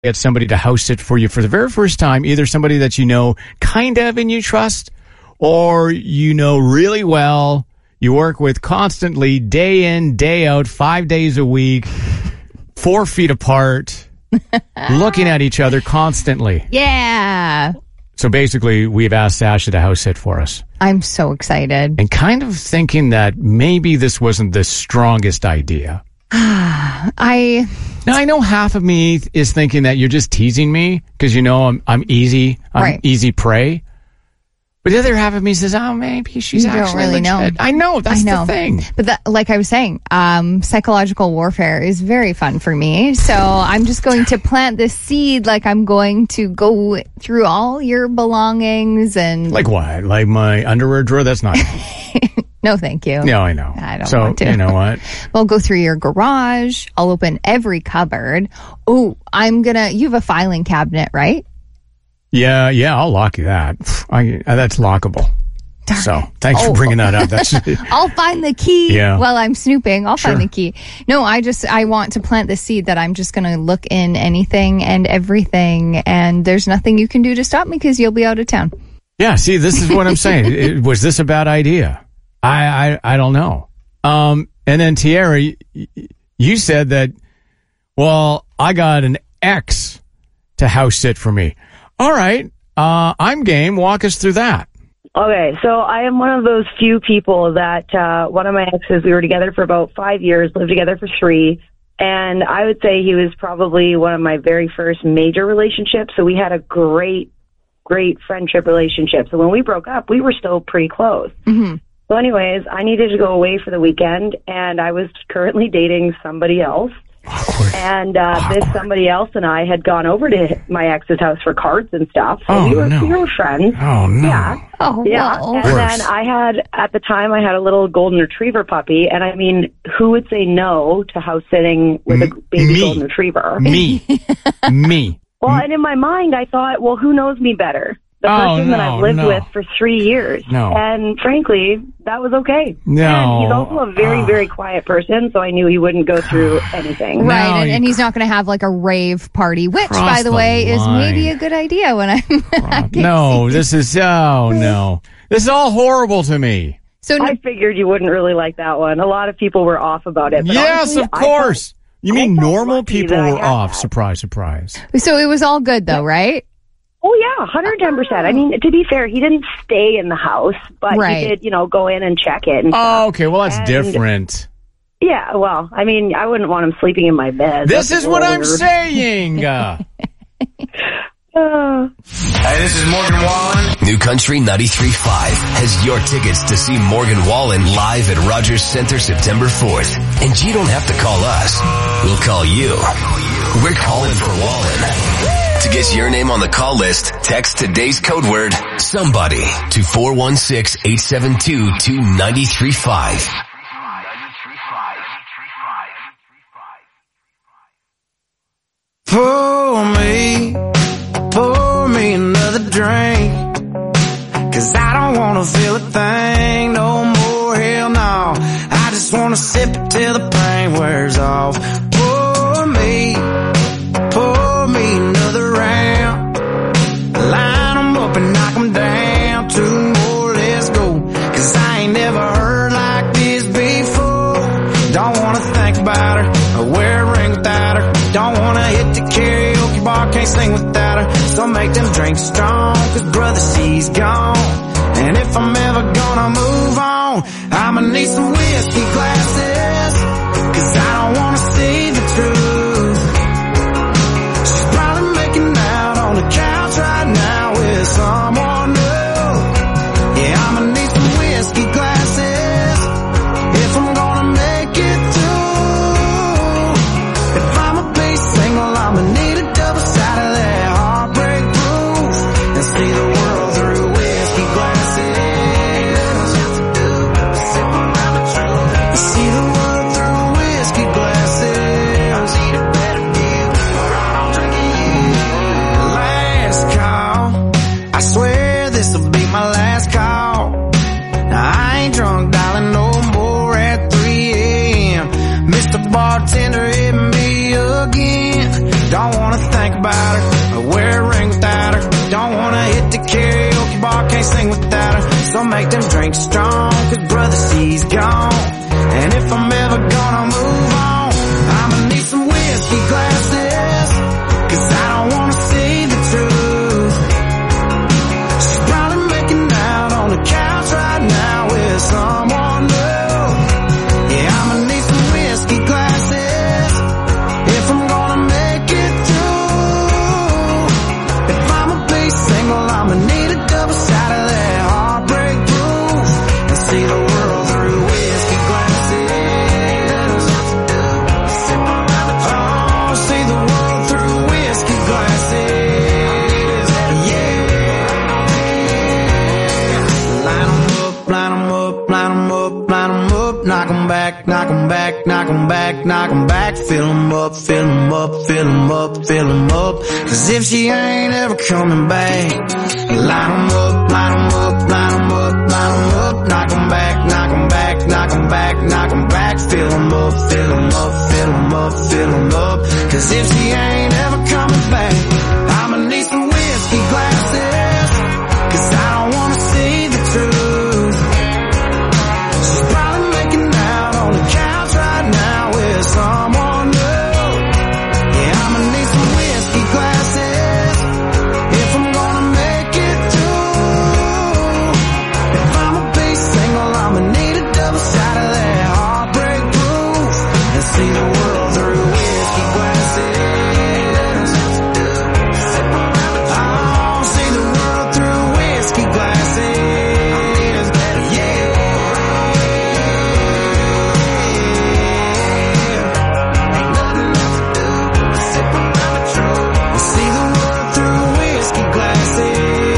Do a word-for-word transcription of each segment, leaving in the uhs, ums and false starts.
get somebody to house sit for you for the very first time, either somebody that you know kind of and you trust, or you know really well, you work with constantly, day in, day out, five days a week, four feet apart, looking at each other constantly. Yeah. So basically, we've asked Sasha to house sit for us. I'm so excited. And kind of thinking that maybe this wasn't the strongest idea. I... Now, I know half of me is thinking that you're just teasing me because you know I'm I'm easy, I'm right. easy prey. But the other half of me says, oh, maybe she's you actually don't really legit. know. I know, that's I know. the thing. But that, like I was saying, um, psychological warfare is very fun for me. So I'm just going to plant this seed, like I'm going to go through all your belongings and... Like what? Like my underwear drawer? That's not... No, thank you. No, I know. I don't so, want to. You know what? We'll go through your garage. I'll open every cupboard. Oh, I'm gonna... You have a filing cabinet, right? Yeah, yeah, I'll lock you that. I, that's lockable. Darn so, it. thanks oh. for bringing that up. That's I'll find the key yeah. while I'm snooping. I'll sure. find the key. No, I just, I want to plant the seed that I'm just going to look in anything and everything, and there's nothing you can do to stop me because you'll be out of town. Yeah, see, this is what I'm saying. It, was this a bad idea? I, I, I don't know. Um, and then, Tiara, you said that, well, I got an ex to house sit for me. All right, uh, I'm game. Walk us through that. Okay, so I am one of those few people that uh, one of my exes, we were together for about five years, lived together for three, and I would say he was probably one of my very first major relationships, so we had a great, great friendship relationship. So when we broke up, we were still pretty close. Mm-hmm. So anyways, I needed to go away for the weekend, and I was currently dating somebody else. Awkward. And uh, Awkward. this somebody else and I had gone over to my ex's house for cards and stuff. So Oh, we were, no. we were friends. Oh, no. Yeah. Oh, Yeah. whoa. And Worse. then I had, at the time, I had a little golden retriever puppy. And I mean, who would say no to house sitting with a M- baby me. golden retriever? Me. Me. Well, and in my mind, I thought, well, who knows me better? The Oh, person that no, I've lived no. with for three years. No. And frankly, that was okay. No. And he's also a very, Oh. very quiet person, so I knew he wouldn't go through anything. Right, No, and, you and he's not going to have like a rave party, which, Cross by the, the way, is line. maybe a good idea when I'm... I can No, see. this is, oh, no. This is all horrible to me. So I figured you wouldn't really like that one. A lot of people were off about it. But Yes, honestly, of I course. You I mean felt normal lucky people that I were had off. that. Surprise, surprise. so it was all good, though, right? Oh, yeah, one hundred ten percent. I mean, to be fair, he didn't stay in the house, but Right. he did, you know, go in and check it. And Oh, stuff. okay. Well, that's And- different. Yeah, well, I mean, I wouldn't want him sleeping in my bed. This That's is a what little I'm weird. saying. Uh, Uh, Hey, this is Morgan Wallen. New Country ninety-three point five has your tickets to see Morgan Wallen live at Rogers Center September fourth. And you don't have to call us. We'll call you. We're calling for Wallen. To get your name on the call list, text today's code word, somebody, to four one six, eight seven two, two nine three five. Pour me, pour me another drink, 'cause I don't wanna feel a thing no more, hell no. I just wanna sip it till the pain wears off. Pour me, pour me another round, line 'em up and knock 'em down, two more, let's go, 'cause I ain't never heard like this before. Don't wanna think about her, or wear a ring without her, don't wanna hit the karaoke bar, can't sing without her. So make them drinks strong, 'cause brother, she's gone. And if I'm ever gonna move on, I'ma need some whiskey glasses, 'cause I don't wanna see the truth. She's probably making out on the couch right now with someone new. Yeah, I'ma need some whiskey glasses if I'm gonna make it through. If I'ma be single, I'ma need a double side of that heartbreak proof, and see the world through whiskey glasses. Sip around the truth, see the world through whiskey glasses. can't sing without her. So make them drinks strong, cause brother, she's gone. And if I'm ever gonna move on, I'ma need some whiskey glasses, cause I don't wanna see the truth. She's probably making out on the couch right now with someone new. Yeah, I'ma need some whiskey glasses if I'm gonna make it through. If I'ma be single, I'ma need a double shot of that heartbreak proof and see the world through whiskey glasses. Oh, see the world through whiskey glasses. Yeah. Line 'em up, line 'em up, line 'em up, line 'em up. Knock 'em back, knock 'em back, knock 'em back, knock 'em back. Fill 'em up, fill 'em up, fill 'em up, fill 'em up. Cause if she ain't ever coming back, line 'em up, line 'em up, line 'em up, line 'em up. Knock 'em back, knock 'em back, knock 'em back, knock 'em back. Fill 'em up, fill 'em up, fill 'em up, fill 'em up. Cause if she ain't ever coming back, I'ma need some whiskey glasses, cause I don't wanna see the truth. She's probably making out on the couch right now with someone new. Yeah, I'ma need some whiskey glasses if I'm gonna make it through. If I'ma be single, I'ma need a double shot of that heartbreak proof and see the world through whiskey glasses. Oh, see the world through whiskey glasses. Yeah. See the world through whiskey glasses.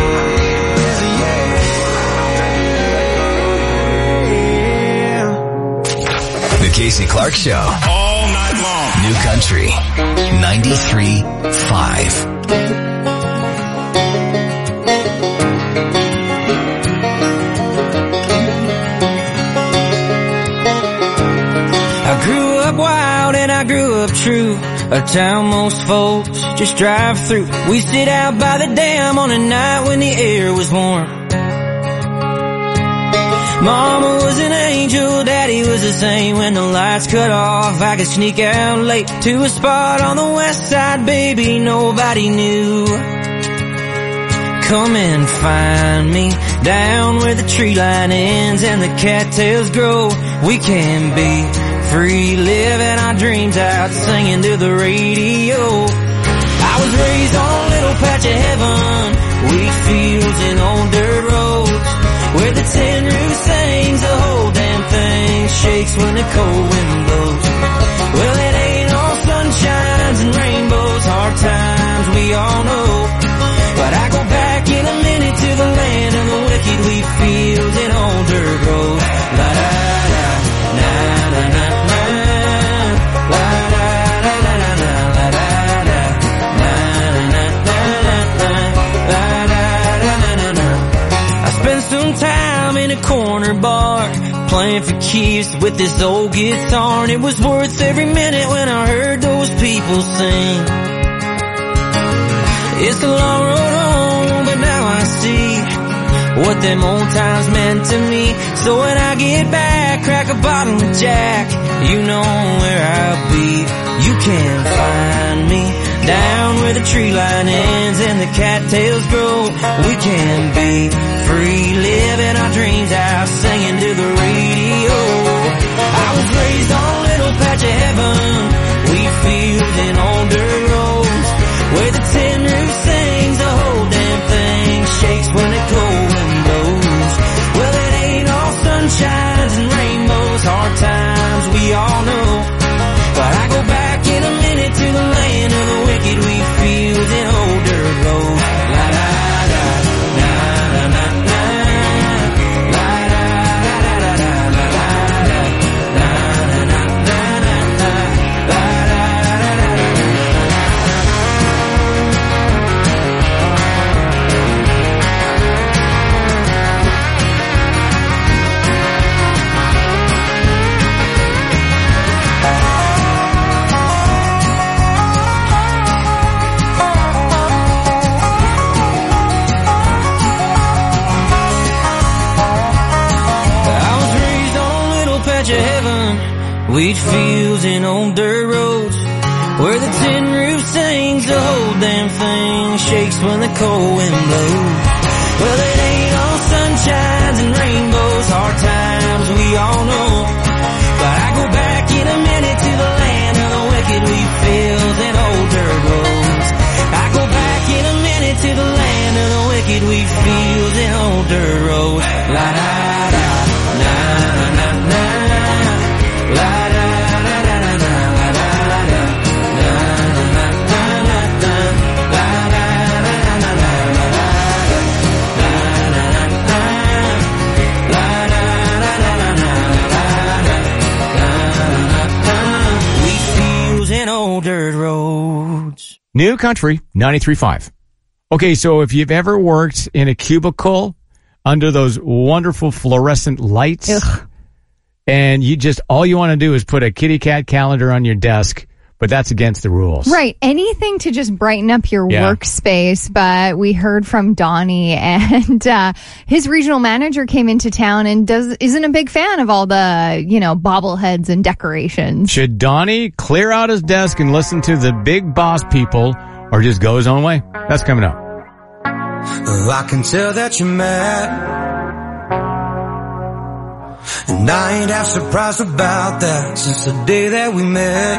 Yeah. The Casey Clark Show. All night long. New Country ninety-three point five. I grew up wild and I grew up true. A town most folks just drive through. We sit out by the dam on a night when the air was warm. Mama was an angel, Daddy was the same. When the lights cut off, I could sneak out late to a spot on the west side, baby, nobody knew. Come and find me down where the tree line ends and the cattails grow. We can be free, living our dreams out, singing to the radio. I was raised on a little patch of heaven, wheat fields and old dirt roads, where the tin roof sings, the whole damn thing shakes when the cold wind blows. Well, it ain't all sunshines and rainbows, hard times we all know. But I go back in a minute to the land of the wicked, wheat fields and old dirt roads. La da da, na na na na, la da da da da da, la da da, na na na na na, la da da da da da. I spent some time in a corner bar playing for keeps with this old guitar, and it was worth every minute when I heard those people sing. It's a long road home, but now I see what them old times meant to me. So when I get back, crack a bottle of Jack, you know where I'll be. You can find me down where the tree line ends and the cattails grow. We can be free, living our dreams out, singing to the radio. I was raised on a little patch of heaven, wheat fields and old dirt roads, where the tin roof sings, the whole damn thing shakes when the cold wind blows. Well, it ain't all sunshines and rainbows, hard times we all know. But I go back in a minute to the land of the wicked, wheat fields and old dirt roads. La da da, na na na na, la da da da da da, la da da, na na na na na, la da da da da da. wheat fields and old dirt roads, where the tin roof sings, the whole damn thing shakes when the cold wind blows. Well, it ain't all sunshines and rainbows, hard times we all know, but I go back in a minute to the land of the wicked wheat fields and old dirt roads. I go back in a minute to the land of the wicked wheat fields and old dirt roads. La da da, na na na, la da da da da da, la da da, na na na na na, la da da da da da, la da da, na na na, la da da da da da, la da da, wheat fields and old dirt roads. New Country ninety-three point five. Okay, so if you've ever worked in a cubicle under those wonderful fluorescent lights, Ugh. and you just, all you want to do is put a kitty cat calendar on your desk, but that's against the rules. Right. Anything to just brighten up your Yeah. workspace. But we heard from Donnie, and uh, his regional manager came into town and does isn't a big fan of all the, you know, bobbleheads and decorations. Should Donnie clear out his desk and listen to the big boss people, or just go his own way? That's coming up. I can tell that you're mad, and I ain't half surprised about that since the day that we met.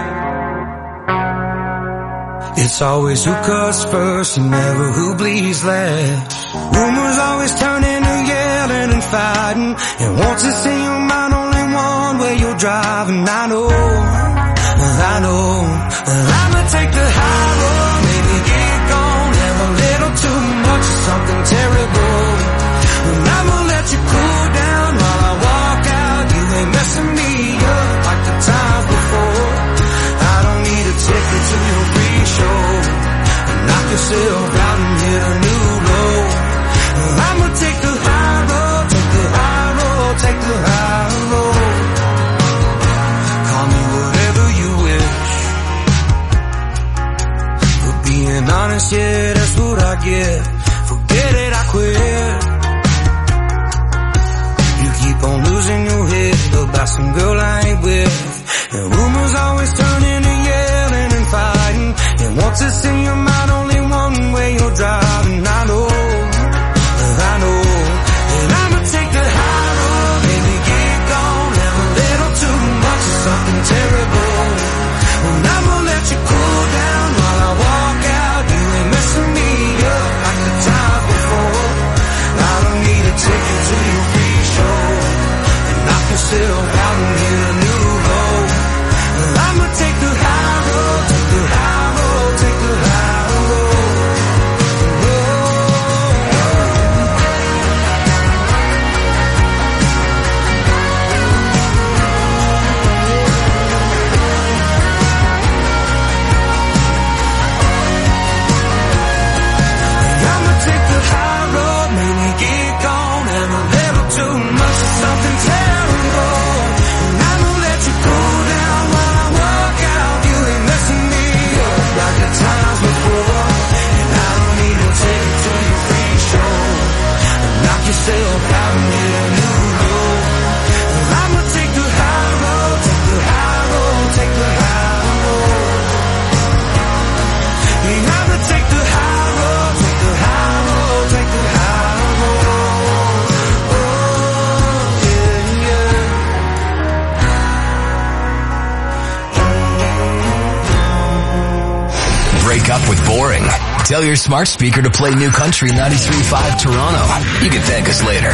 It's always who cuts first and never who bleeds last. Rumors always turn into yelling and fighting, and once it's in your mind only one way you're driving. I know, I know, I'ma take the high road, maybe get gone, have a little too much of something terrible, and I'ma let you cool down while I walk out. You ain't messing me up like the times before. I don't need a ticket to your free show, knock yourself out and hit a new low. I'ma take the high road, take the high road, take the high road. Call me whatever you wish, for being honest, yeah, that's what I get. Forget it, I quit. You keep on losing your head about some girl I ain't with, and rumors always turn into yelling and fighting, and once it's in your mind only one way you're driving. I know, I know, and I'ma take the high road, baby, get gone, have a little too much of something terrible, and I'ma let you cool down while I walk out. You ain't messing me up like the times before. I don't need a ticket to your free show, and knock yourself out and hit a new low. I'ma take the high road, take the high road, take the high road. I'ma take the high road, maybe get gone, have a little too much of something terrible, and I'ma let you cool down while I walk out. You ain't messing me up like the times before, and I don't need a ticket to your free show, and knock yourself out and hit a new low. I'ma take the high road, take the high road, take the high road. Yeah, I'ma take the high road, take the high road, take the high road. Oh, yeah, yeah. Break up with boring. Tell your smart speaker to play New Country ninety-three point five Toronto. You can thank us later.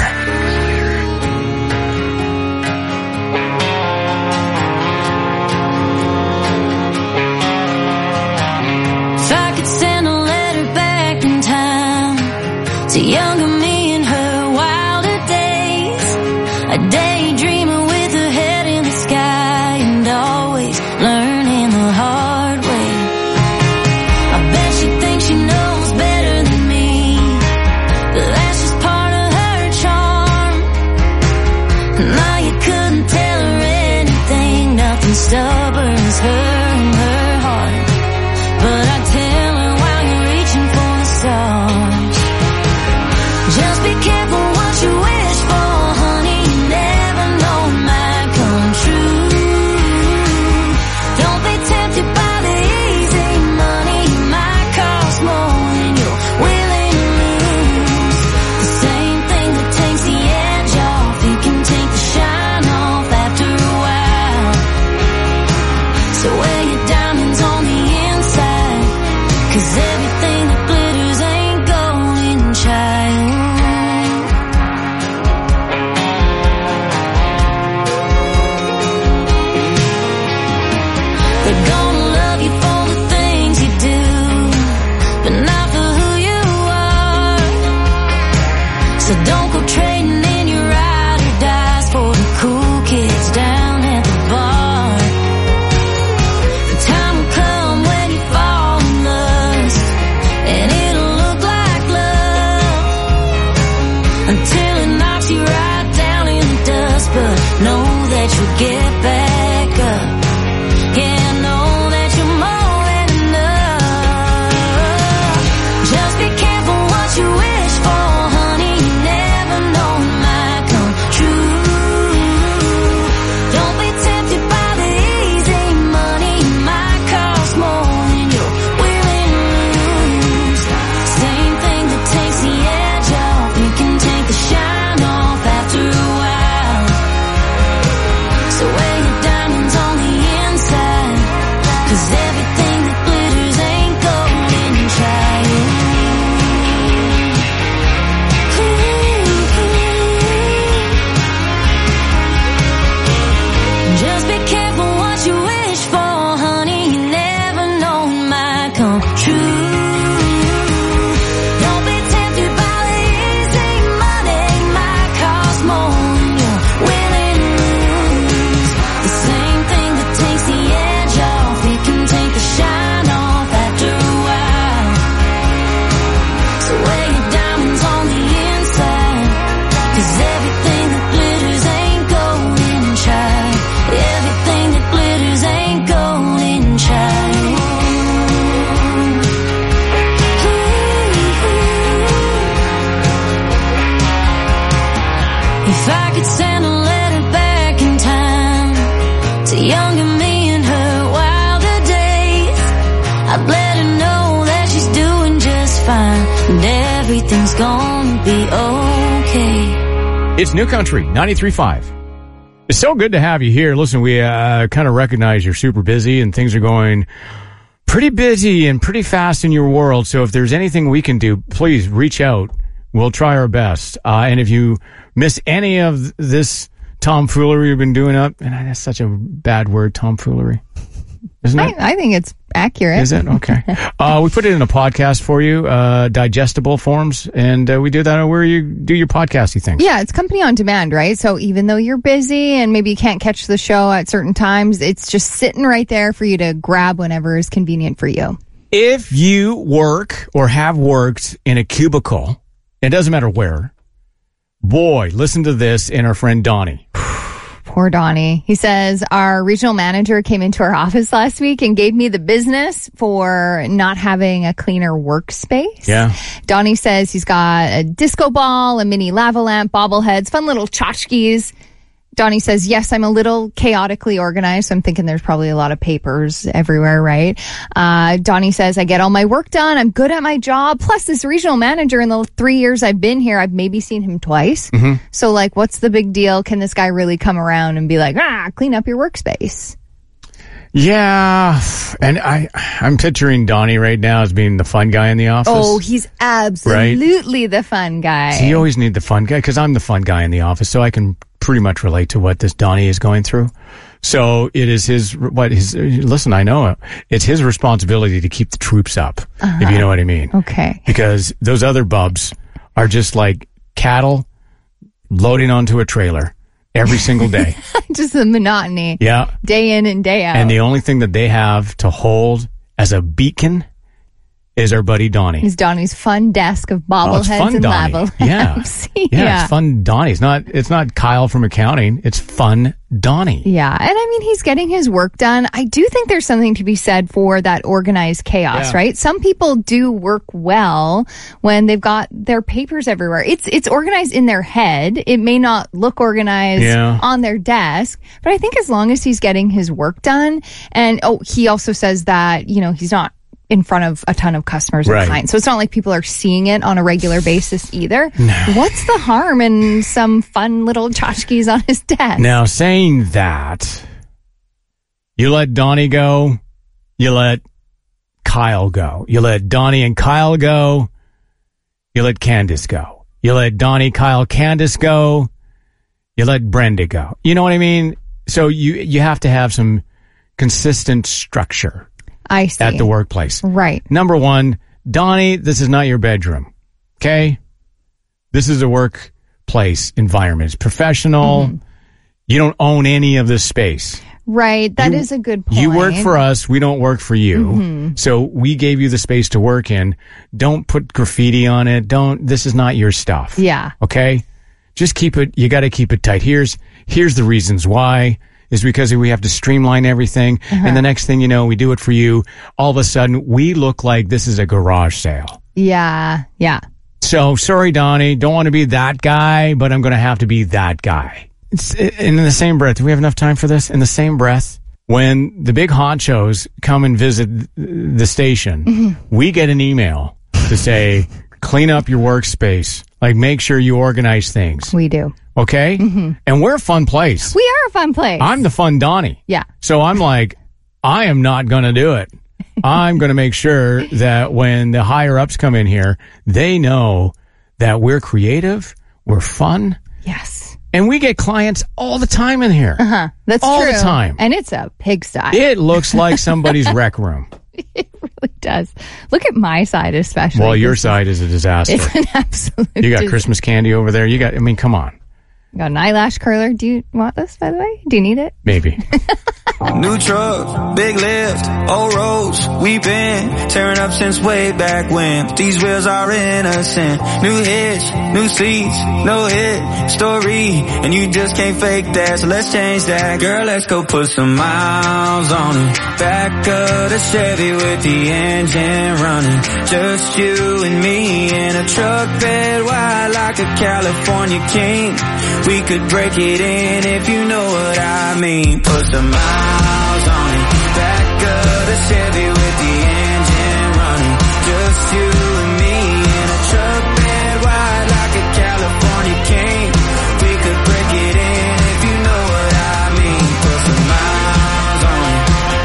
If I could send a letter back in time to younger me in her wilder days, a daydreamer with her head in the sky and always learning the hard way. I bet she thinks she knows better than me, but that's just part of her charm. Now you couldn't tell her anything, nothing stubborn as her and her heart. But I tell her while you're reaching for the stars, just be careful what you wish for, honey. You never So don't go trading in your ride or dies for the cool kids down at the bar. The time will come when you fall in lust, and it'll look like love until it knocks you right down in the dust. But know that you'll get back up. Yeah, know that you're more than enough. Just be careful what you wish for, honey. You never know it might come true. Don't be tempted by the easy money. It might cost more than you're willing to lose. Same thing that takes the edge off, it can take the shine off after a while. So wear your diamonds on the inside, 'cause everything that glitters ain't gold inside. Just be careful what you wish for, honey. You never know it might come true. Don't be tempted by the easy money. It might cost more than you're willing to lose. The same thing that takes the edge off, it can take the shine off after a while. So wear your diamonds on the inside, 'cause everything that glitters ain't gold inside. Everything that glitters ain't gold inside. If I could send a letter back in time to younger me in her wilder days, I'd let her know that she's doing just fine and everything's gonna be okay. It's New Country ninety-three point five. It's so good to have you here. Listen, we uh, kind of recognize you're super busy and things are going pretty busy and pretty fast in your world. So if there's anything we can do, please reach out. We'll try our best. Uh, and if you miss any of this tomfoolery we've been doing up, and that's such a bad word, tomfoolery, isn't I, it? I think it's accurate. Is it? Okay. uh, we put it in a podcast for you, uh, digestible forms, and uh, we do that where you do your podcasty things. Yeah, it's company on demand, right? So even though you're busy and maybe you can't catch the show at certain times, it's just sitting right there for you to grab whenever is convenient for you. If you work or have worked in a cubicle, it doesn't matter where, boy, listen to this and our friend Donnie. Poor Donnie. He says, our regional manager came into our office last week and gave me the business for not having a cleaner workspace. Yeah. Donnie says he's got a disco ball, a mini lava lamp, bobbleheads, fun little tchotchkes. Donnie says, yes, I'm a little chaotically organized. So I'm thinking there's probably a lot of papers everywhere, right? Uh, Donnie says, I get all my work done. I'm good at my job. Plus, this regional manager, in the three years I've been here, I've maybe seen him twice. Mm-hmm. So, like, what's the big deal? Can this guy really come around and be like, ah, clean up your workspace? Yeah, and I, I'm picturing Donnie right now as being the fun guy in the office. Oh, he's absolutely right? The fun guy. So you always need the fun guy, because I'm the fun guy in the office, so I can pretty much relate to what this Donnie is going through. So it is his, what his, listen, I know it's his responsibility to keep the troops up, uh-huh. if you know what I mean. Okay. Because those other bubs are just like cattle loading onto a trailer every single day. Just the monotony. Yeah. Day in and day out. And the only thing that they have to hold as a beacon is our buddy Donnie. Is Donnie's fun desk of bobbleheads oh, and Donnie. lava Yeah. lamps. yeah. Yeah, it's fun Donnie. It's not, it's not Kyle from accounting. It's fun Donnie. Yeah. And I mean, he's getting his work done. I do think there's something to be said for that organized chaos, yeah. right? Some people do work well when they've got their papers everywhere. It's, it's organized in their head. It may not look organized yeah. on their desk, but I think as long as he's getting his work done, and oh, he also says that, you know, he's not in front of a ton of customers or right. clients. So it's not like people are seeing it on a regular basis either. No. What's the harm in some fun little tchotchkes on his desk? Now, saying that, you let Donnie go, you let Kyle go. You let Donnie and Kyle go, you let Candace go. You let Donnie, Kyle, Candace go, you let Brenda go. You know what I mean? So you, you have to have some consistent structure. I see. At the workplace. Right. Number one, Donnie, this is not your bedroom. Okay? this is a workplace environment. It's professional. Mm-hmm. You don't own any of this space. Right. That you, is a good point. You work for us. We don't work for you. Mm-hmm. So we gave you the space to work in. Don't put graffiti on it. Don't, this is not your stuff. Yeah. Okay? Just keep it, you got to keep it tight. Here's, here's the reasons why. Is because we have to streamline everything. Uh-huh. And the next thing you know, we do it for you. All of a sudden, we look like this is a garage sale. Yeah, yeah. So, sorry, Donnie. Don't want to be that guy, but I'm going to have to be that guy. It's, in the same breath, do we have enough time for this? In the same breath, when the big honchos come and visit the station, mm-hmm. we get an email to say, clean up your workspace. Like, make sure you organize things. We do. Okay? Mm-hmm. And we're a fun place. We are a fun place. I'm the fun Donnie. Yeah. So I'm like, I am not going to do it. I'm going to make sure that when the higher ups come in here, they know that we're creative, we're fun. Yes. And we get clients all the time in here. Uh-huh. That's all true. All the time. And it's a pigsty. It looks like somebody's rec room. It really does. Look at my side especially. Well, your side is a disaster. It's an absolute You got disaster. Christmas candy over there. You got, I mean, come on. Got an eyelash curler. Do you want this, by the way? Do you need it? Maybe. New truck, big lift, old roads, we've been tearing up since way back when. These wheels are innocent. New hitch, new seats, no hit story, and you just can't fake that, so let's change that. Girl, let's go put some miles on it. Back of the Chevy with the engine running. Just you and me in a truck bed wide like a California king. We could break it in if you know what I mean. Put some miles on it. Back of the Chevy with the engine running. Just you and me in a truck bed wide like a California king. We could break it in if you know what I mean. Put some miles on it.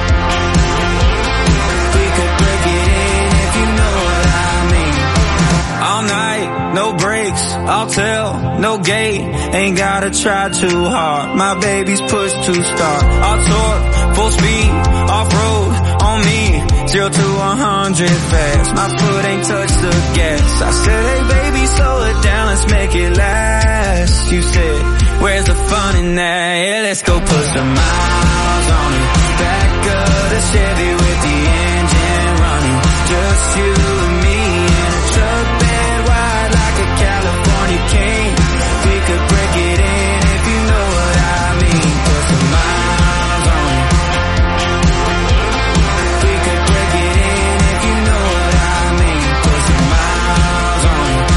We could break it in if you know what I mean. All night, no breaks, I'll tell, no gate. Ain't gotta try too hard. My baby's push to start. I'll torque, full speed, off-road, on me. Zero to a hundred fast. My foot ain't touched the gas. I said, hey baby, slow it down, let's make it last. You said, where's the fun in that? Yeah, let's go put some miles on it. Back of the Chevy with the engine running. Just you and me in a truck bed wide like a California king. We could break it in if you know what I mean. Put some miles on it. We could break it in if you know what I mean. Put some miles on it.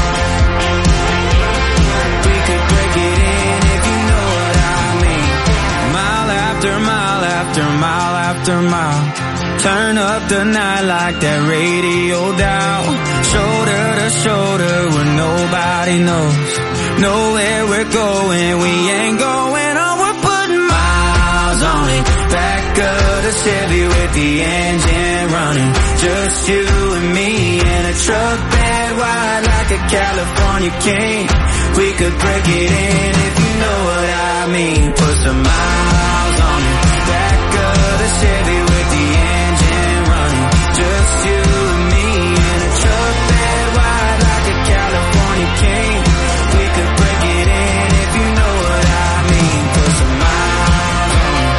We could break it in if you know what I mean. Mile after mile after mile after mile. Turn up the night like that radio dial. Shoulder to shoulder where nobody knows. Know where we're going, we ain't going on, we're putting miles on it. Back of the Chevy with the engine running. Just you and me in a truck bed wide like a California king. We could break it in if you know what I mean. Put some miles on it. Back of the Chevy with the engine running. Just you and me in a truck bed wide like a California king. We could break it in if you know what I mean. Put some miles on it.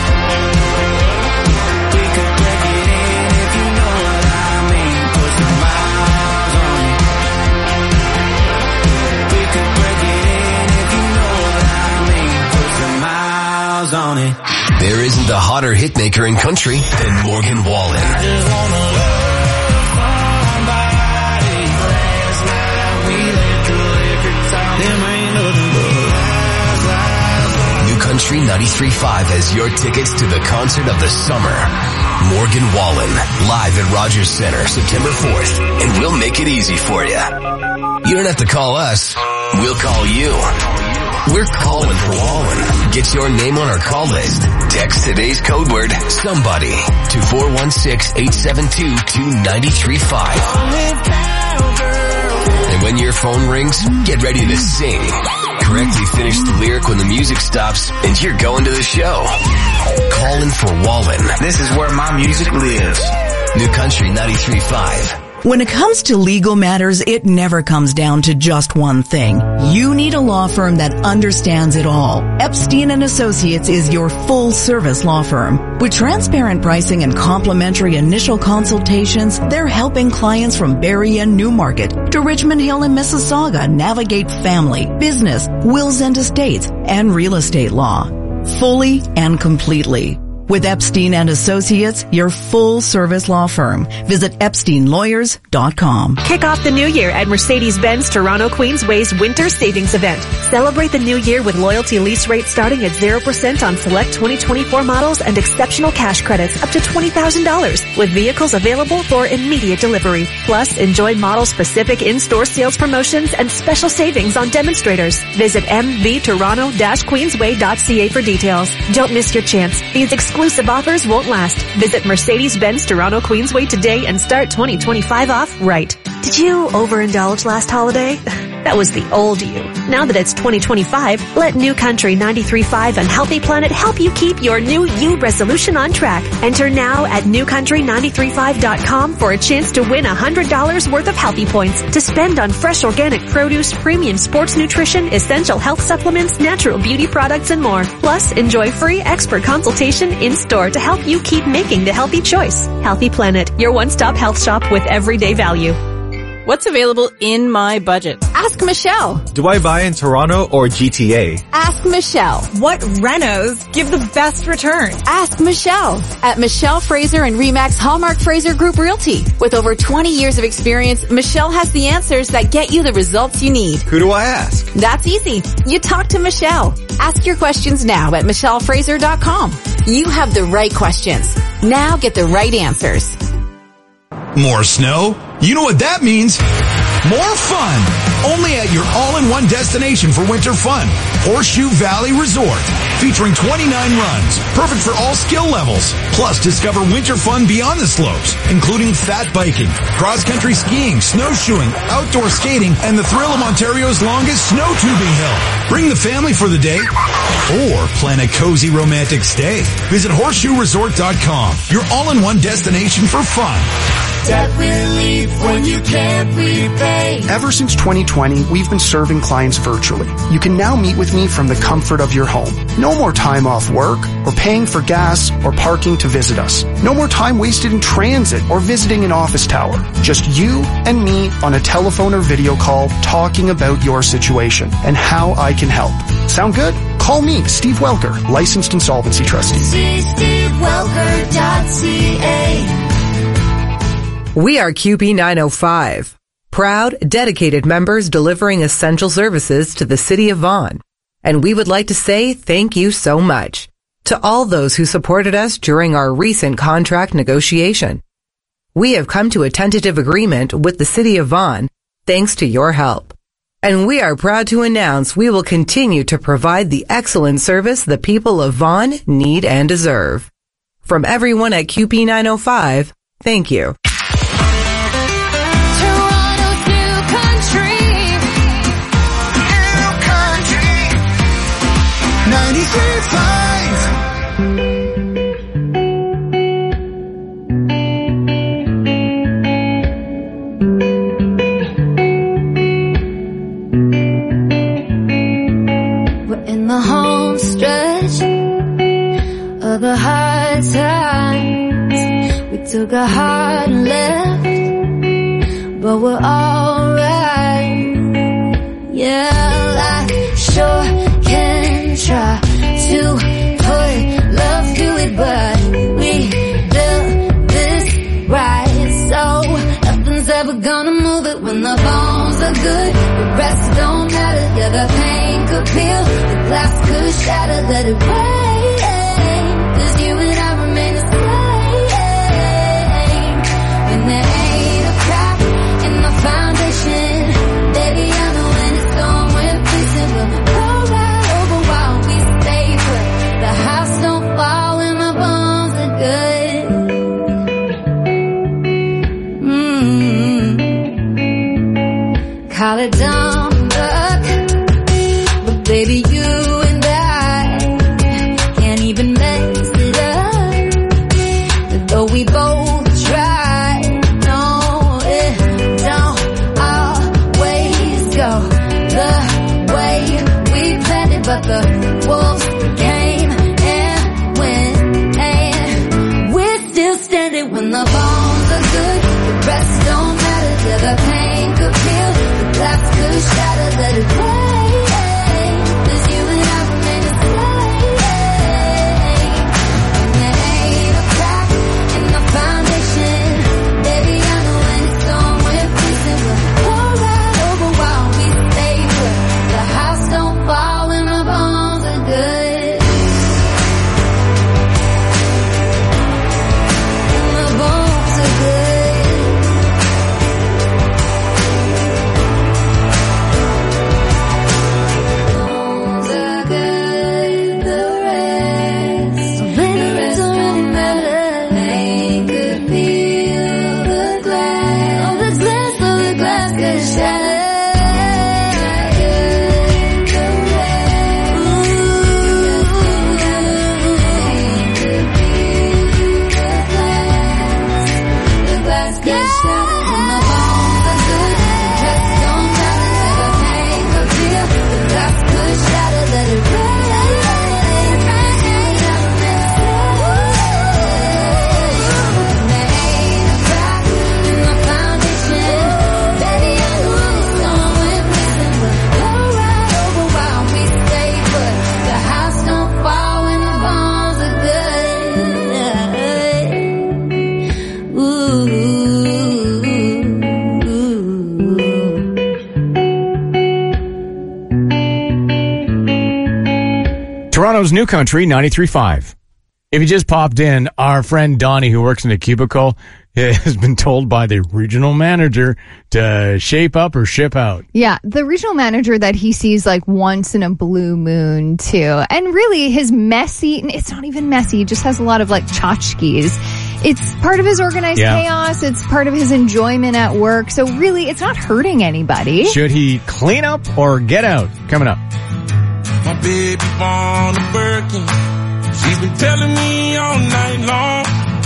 We could break it in if you know what I mean. Put some miles on it. We could break it in if you know what I mean. Put some miles on it. There isn't a hotter hitmaker in country than Morgan Wallen. I just wanna love somebody. Last night we let the liquor talk. Them ain't nothing but lies, lies, lies. New Country ninety-three point five has your tickets to the concert of the summer. Morgan Wallen, live at Rogers Center, September fourth, and we'll make it easy for you. You don't have to call us. We'll call you. We're calling for Wallen. Get your name on our call list. Text today's code word, somebody, to four one six, eight seven two, two nine three five. And when your phone rings, get ready to sing. Correctly finish the lyric when the music stops, and you're going to the show. Calling for Wallen. This is where my music lives. New Country ninety-three point five. When it comes to legal matters, it never comes down to just one thing. You need a law firm that understands it all. Epstein and Associates is your full-service law firm. With transparent pricing and complimentary initial consultations, they're helping clients from Barrie and Newmarket to Richmond Hill and Mississauga navigate family, business, wills and estates, and real estate law. Fully and completely. With Epstein and Associates, your full-service law firm. Visit epstein lawyers dot com. Kick off the new year at Mercedes-Benz Toronto Queensway's Winter Savings Event. Celebrate the new year with loyalty lease rates starting at zero percent on select twenty twenty-four models and exceptional cash credits up to twenty thousand dollars with vehicles available for immediate delivery. Plus, enjoy model-specific in-store sales promotions and special savings on demonstrators. Visit m v toronto dash queensway dot c a for details. Don't miss your chance. These exclusive Exclusive offers won't last. Visit Mercedes-Benz Toronto Queensway today and start twenty twenty-five off right. Did you overindulge last holiday? That was the old you. Now that it's twenty twenty-five, let New Country ninety-three point five and Healthy Planet help you keep your new you resolution on track. Enter now at new country nine three five dot com for a chance to win one hundred dollars worth of Healthy Points to spend on fresh organic produce, premium sports nutrition, essential health supplements, natural beauty products, and more. Plus, enjoy free expert consultation in-store to help you keep making the healthy choice. Healthy Planet, your one-stop health shop with everyday value. What's available in my budget? Ask Michelle. Do I buy in Toronto or G T A? Ask Michelle. What renos give the best return? Ask Michelle. At Michelle Fraser and Remax Hallmark Fraser Group Realty. With over twenty years of experience, Michelle has the answers that get you the results you need. Who do I ask? That's easy. You talk to Michelle. Ask your questions now at michelle fraser dot com. You have the right questions. Now get the right answers. More snow? You know what that means. More fun. Only at your all-in-one destination for winter fun. Horseshoe Valley Resort. Featuring twenty-nine runs. Perfect for all skill levels. Plus, discover winter fun beyond the slopes, including fat biking, cross-country skiing, snowshoeing, outdoor skating, and the thrill of Ontario's longest snow tubing hill. Bring the family for the day or plan a cozy romantic stay. Visit horseshoe resort dot com. Your all-in-one destination for fun. Debt relief when you can't repay. Ever since twenty twenty, we've been serving clients virtually. You can now meet with me from the comfort of your home. No more time off work or paying for gas or parking to visit us. No more time wasted in transit or visiting an office tower. Just you and me on a telephone or video call talking about your situation and how I can help. Sound good? Call me, Steve Welker, licensed insolvency trustee. See steve welker dot c a. We are Q P nine oh five. Proud, dedicated members delivering essential services to the city of Vaughan. And we would like to say thank you so much to all those who supported us during our recent contract negotiation. We have come to a tentative agreement with the city of Vaughan thanks to your help. And we are proud to announce we will continue to provide the excellent service the people of Vaughan need and deserve. From everyone at Q P nine oh five, thank you. The hard times, we took a hard left, but we're alright. Yeah, I sure can try to put love to it, but we built this right, so nothing's ever gonna move it. When the bones are good, the rest don't matter. Yeah, the pain could peel, the glass could shatter, let it rain. You and I remain the same. And there ain't a crack in my foundation. Baby, I know when it's gone, we're facing. We'll go right over while we stay put. The house don't fall when my bones are good. Mm-hmm. Call it dumb luck, but baby, you and I can't even mess it up. Though we both try, no, it feel the glass could shatter, let it break. There's you and I remain the same. And there ain't a crack in my foundation. Baby, I know when it's on, we're facing. We'll pour right over while we stay put. The house don't fall when our bones are good. And my bones are good. Bones are good. The rest, the rest don't really matter. They could feel the glass. Oh, the glass, oh, the glass could shatter. Toronto's New Country ninety-three point five. If you just popped in, our friend Donnie, who works in a cubicle, has been told by the regional manager to shape up or ship out. Yeah, the regional manager that he sees like once in a blue moon, too. And really, his messy, it's not even messy, he just has a lot of like tchotchkes. It's part of his organized Yeah. chaos. It's part of his enjoyment at work. So really, it's not hurting anybody. Should he clean up or get out? Coming up. My baby born a Birkin. She's been telling me all night long.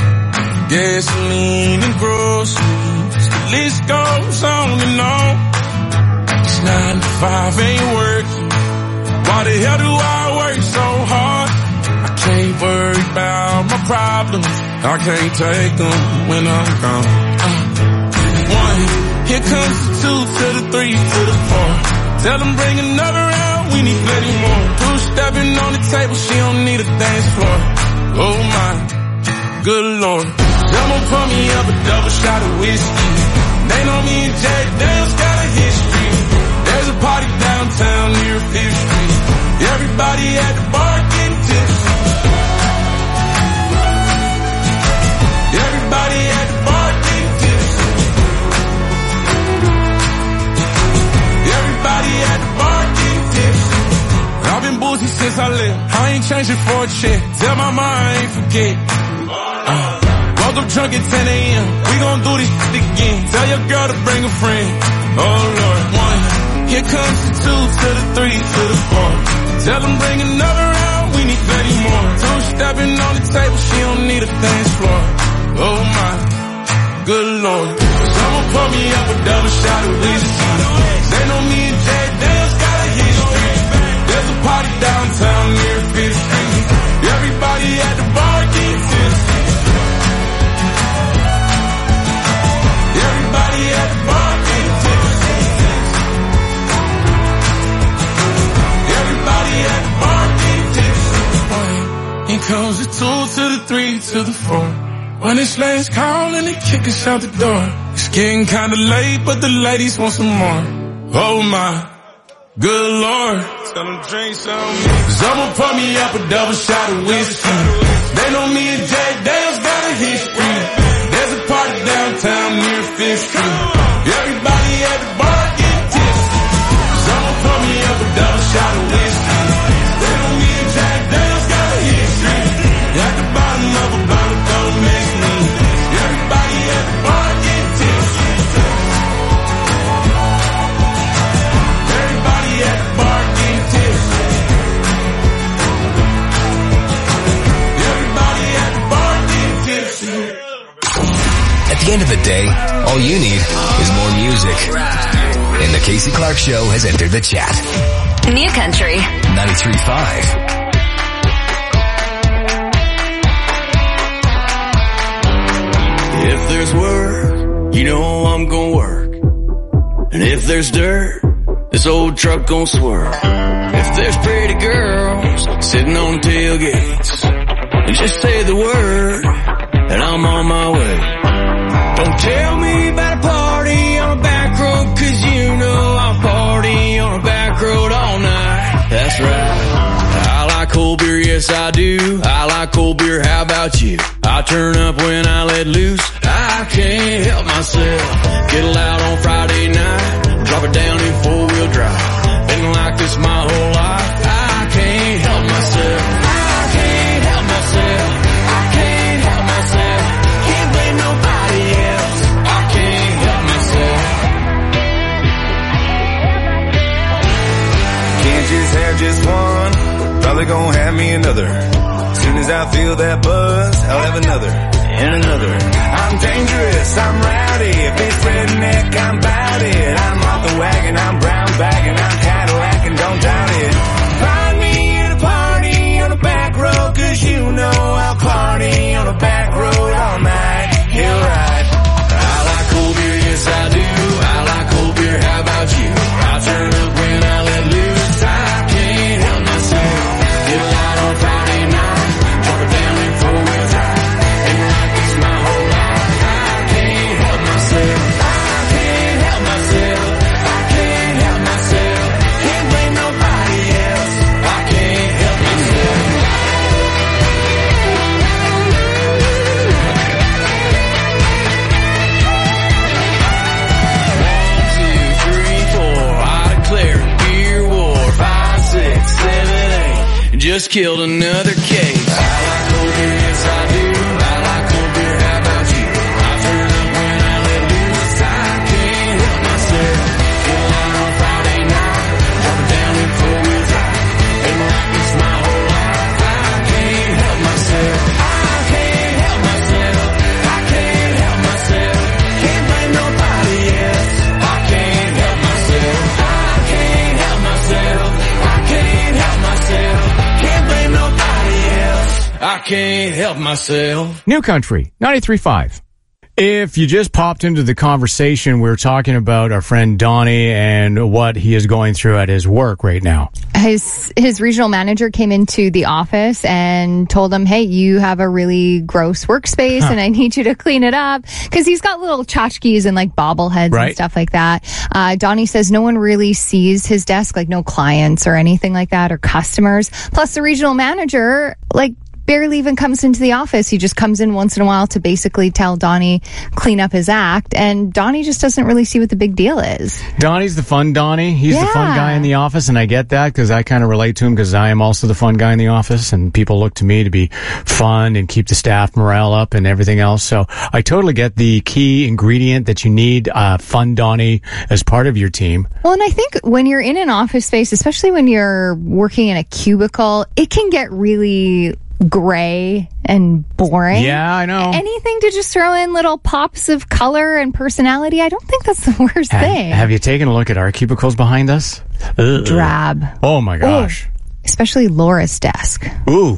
Gasoline and groceries. The list goes on and on. It's nine to five ain't working. Why the hell do I work so hard? I can't worry about my problems. I can't take them when I'm gone. Uh, one, here comes the two to the three to the four. Tell them bring another round. We need plenty more. Two stepping on the table, she don't need a dance floor. Oh my, good lord. Someone pour me up a double shot of whiskey. They know me and Jack Daniels got a history. There's a party downtown near Fifth Street. Everybody at the bar getting tipsy. Everybody at the bar getting tipsy. Everybody at the bar getting tipsy. I've been boozy since I left. I ain't changing for a check. Tell my mind I ain't forget. Uh, woke up drunk at ten a.m. We gon' do this shit again. Tell your girl to bring a friend. Oh Lord. One, here comes the two to the three to the four. Tell them bring another round. We need plenty more. Two stepping on the table. She don't need a dance floor. Oh my, good lord. Someone pour me up a double shot of whiskey. They know me and Jack Daniels got a history. There's a party downtown near Fifth Street. Everybody at the bar getting tipsy. Everybody at the bar getting tipsy. Everybody at the bar getting tipsy. Here comes the two to the three to the four. When it's last call and they kick us out the door. It's getting kinda late, but the ladies want some more. Oh my, good lord. Tell them drink some. Someone pour me up a double shot of whiskey. They know me and Jack Daniels got a history. There's a party downtown near Fifth Street. Everybody at the bar getting tipsy. Someone pour me up a double shot of whiskey. They know me and Jack Daniels got a history. At the bottom of a bottle, don't mix me. Everybody at the bar getting tipsy. Everybody at the bar getting tipsy. Everybody at the bar getting tipsy. At the end of the day, all you need is more music. And the Casey Clark Show has entered the chat. New Country ninety-three point five. If there's work, you know I'm gonna work. And if there's dirt, this old truck gon' swerve. If there's pretty girls sitting on tailgates, just say the word and I'm on my way. Don't tell me about a party on a back road, cause you know I'll party on a back road all night. That's right. I like cold beer, yes I do. I like cold beer, how about you? I turn up when I let loose. I can't help myself. Get loud on Friday night, drop it down in four-wheel drive. Been like this my whole life. I can't help myself. I can't help myself. I can't help myself. Can't blame nobody else. I can't help myself. Can't just have just one. Probably gonna have me another. As soon as I feel that buzz, I'll have another and another. I'm dangerous, I'm rowdy. If it's redneck, I'm bout it. I'm off the wagon, I'm brown bagging, I'm Cadillac and don't doubt it. Find me at a party on a back road, cause you know I'll party on a back road all night. You're right. I like cold beer, yes I do. I like cold beer, how about you? I turn up when I let loose. I can't help myself. Get loud on Friday night, drop it down in four-wheel drive. Been like this my whole life. I can't help myself. I can't help myself. I can't help myself. Can't blame nobody else. I can't help myself. One, two, three, four. I declare beer war. Five, six, seven, eight. Just killed another case. I like cold beer, yes I do. I like cold beer, how about you? I turn up when I let loose. I can't help myself. Get loud on Friday night, drop it down in four-wheel drive. Been like this my whole life. I can't help myself. I can't help myself. I can't help myself. Can't blame nobody else. I can't help myself. I can't help myself. I can't help myself. Can't blame nobody else. I can't help myself. New Country, ninety-three point five. If you just popped into the conversation, we're talking about our friend Donnie and what he is going through at his work right now. His his regional manager came into the office and told him, hey, you have a really gross workspace huh. and I need you to clean it up. Because he's got little tchotchkes and like bobbleheads right. and stuff like that. Uh, Donnie says no one really sees his desk, like no clients or anything like that or customers. Plus the regional manager, like, barely even comes into the office. He just comes in once in a while to basically tell Donnie clean up his act, and Donnie just doesn't really see what the big deal is. Donnie's the fun Donnie. He's yeah. the fun guy in the office, and I get that because I kind of relate to him because I am also the fun guy in the office, and people look to me to be fun and keep the staff morale up and everything else. So I totally get the key ingredient that you need, uh, fun Donnie as part of your team. Well, and I think when you're in an office space, especially when you're working in a cubicle, it can get really gray and boring. Yeah, I know. Anything to just throw in little pops of color and personality, I don't think that's the worst have, thing. Have you taken a look at our cubicles behind us? Ugh. Drab. Oh my gosh. Ooh. Especially Laura's desk. Ooh.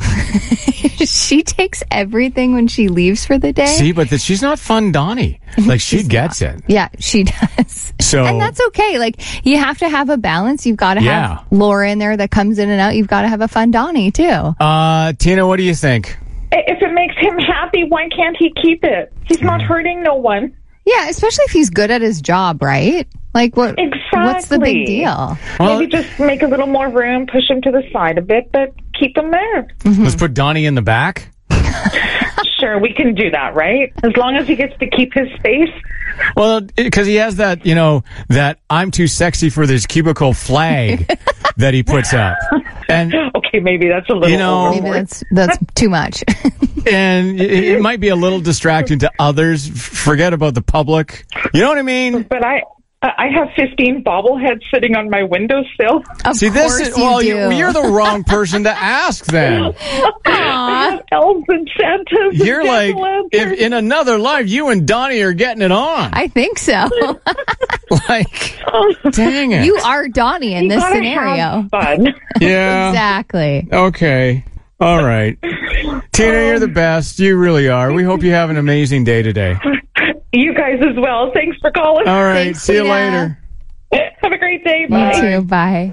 She takes everything when she leaves for the day. See, but the, she's not fun Donnie. Like, she gets not. it. Yeah, she does. So, and that's okay. Like, you have to have a balance. You've got to yeah. have Laura in there that comes in and out. You've got to have a fun Donnie, too. Uh, Tina, what do you think? If it makes him happy, why can't he keep it? He's not hurting no one. Yeah, especially if he's good at his job, right? Like, what? Exactly. What's the big deal? Well, maybe just make a little more room, push him to the side a bit, but keep him there. Mm-hmm. Let's put Donnie in the back. Sure, we can do that, right? As long as he gets to keep his space. Well, because he has that, you know, that I'm too sexy for this cubicle flag that he puts up. And okay, maybe that's a little, you know, maybe that's that's too much. And it, it might be a little distracting to others. Forget about the public. You know what I mean? But I. I have fifteen bobbleheads sitting on my windowsill. Of See, this is, well, you you're the wrong person to ask then. I have elves and Santas. You're and like, if in another life, you and Donnie are getting it on. I think so. Like, dang it. You are Donnie in you this gotta scenario. Have fun. Yeah. Exactly. Okay. All right. Tina, you're the best. You really are. We hope you have an amazing day today. You guys as well. Thanks for calling. All right. Thanks, see Tina. you later. great day. You Bye. too. Bye.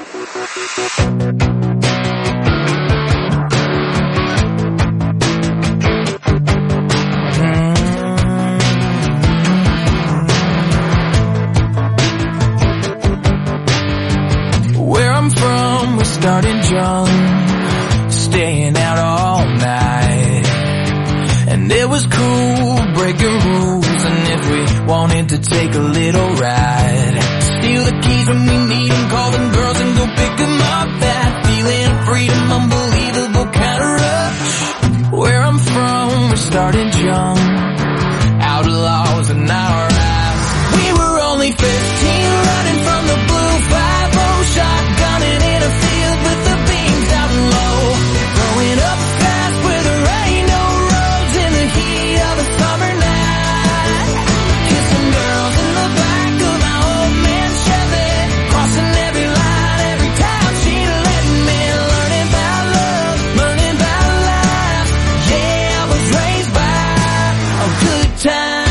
Where I'm from, we started young, staying out all night. And it was cool, breaking rules. And if we wanted to take a little ride, steal the keys when we need them, call them girls and go pick them up. That feeling of freedom, unbelievable kind of rush. Where I'm from, we started young, outlaws in our eyes. We were only fifteen, running from the blue five oh, shotgunning in a field with the beams down low. Growing up fast where there ain't no roads in the heat of a summer night. Kissing girls in the back of my old man Chevy, crossing every line every time she let me. Learning about love, learning about life. Yeah, I was raised by a good time.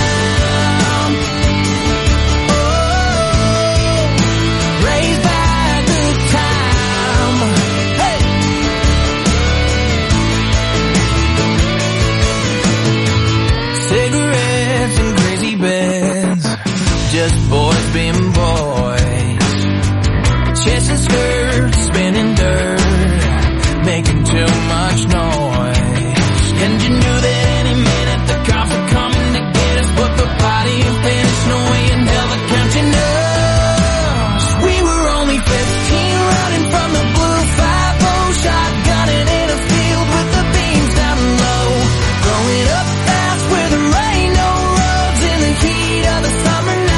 Just boys being boys, chasing skirts, spinning dirt, making too much noise. And you knew that any minute the cops were coming to get us, but the party had finished, no way in hell they're counting us. We were only fifteen, running from the blue five oh, shotgunning in a field with the beams down low. Growing up fast where there ain't no roads in the heat of the summer night.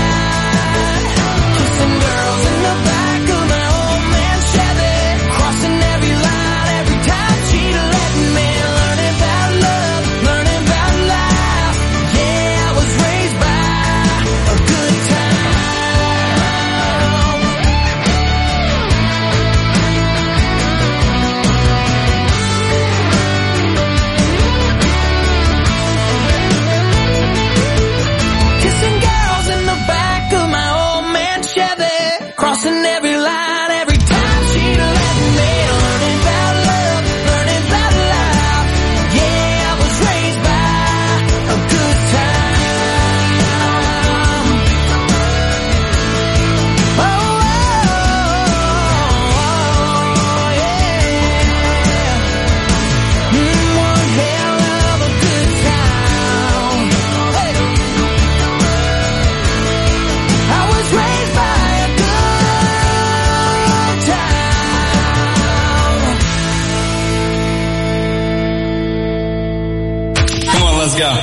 Girls in the back of my old man Chevy, crossing every line every time she'd let me. Learning about love, learning about life. Yeah, I was raised by a good time. Kissing girls in the back of my old man Chevy, crossing every line every time she'd let me. Learning about love, learning about life. Yeah, I was raised by a good time. Oh, oh, yeah. Mm, one hell of a good time. Hey. I was raised by a good time. Come on, let's go.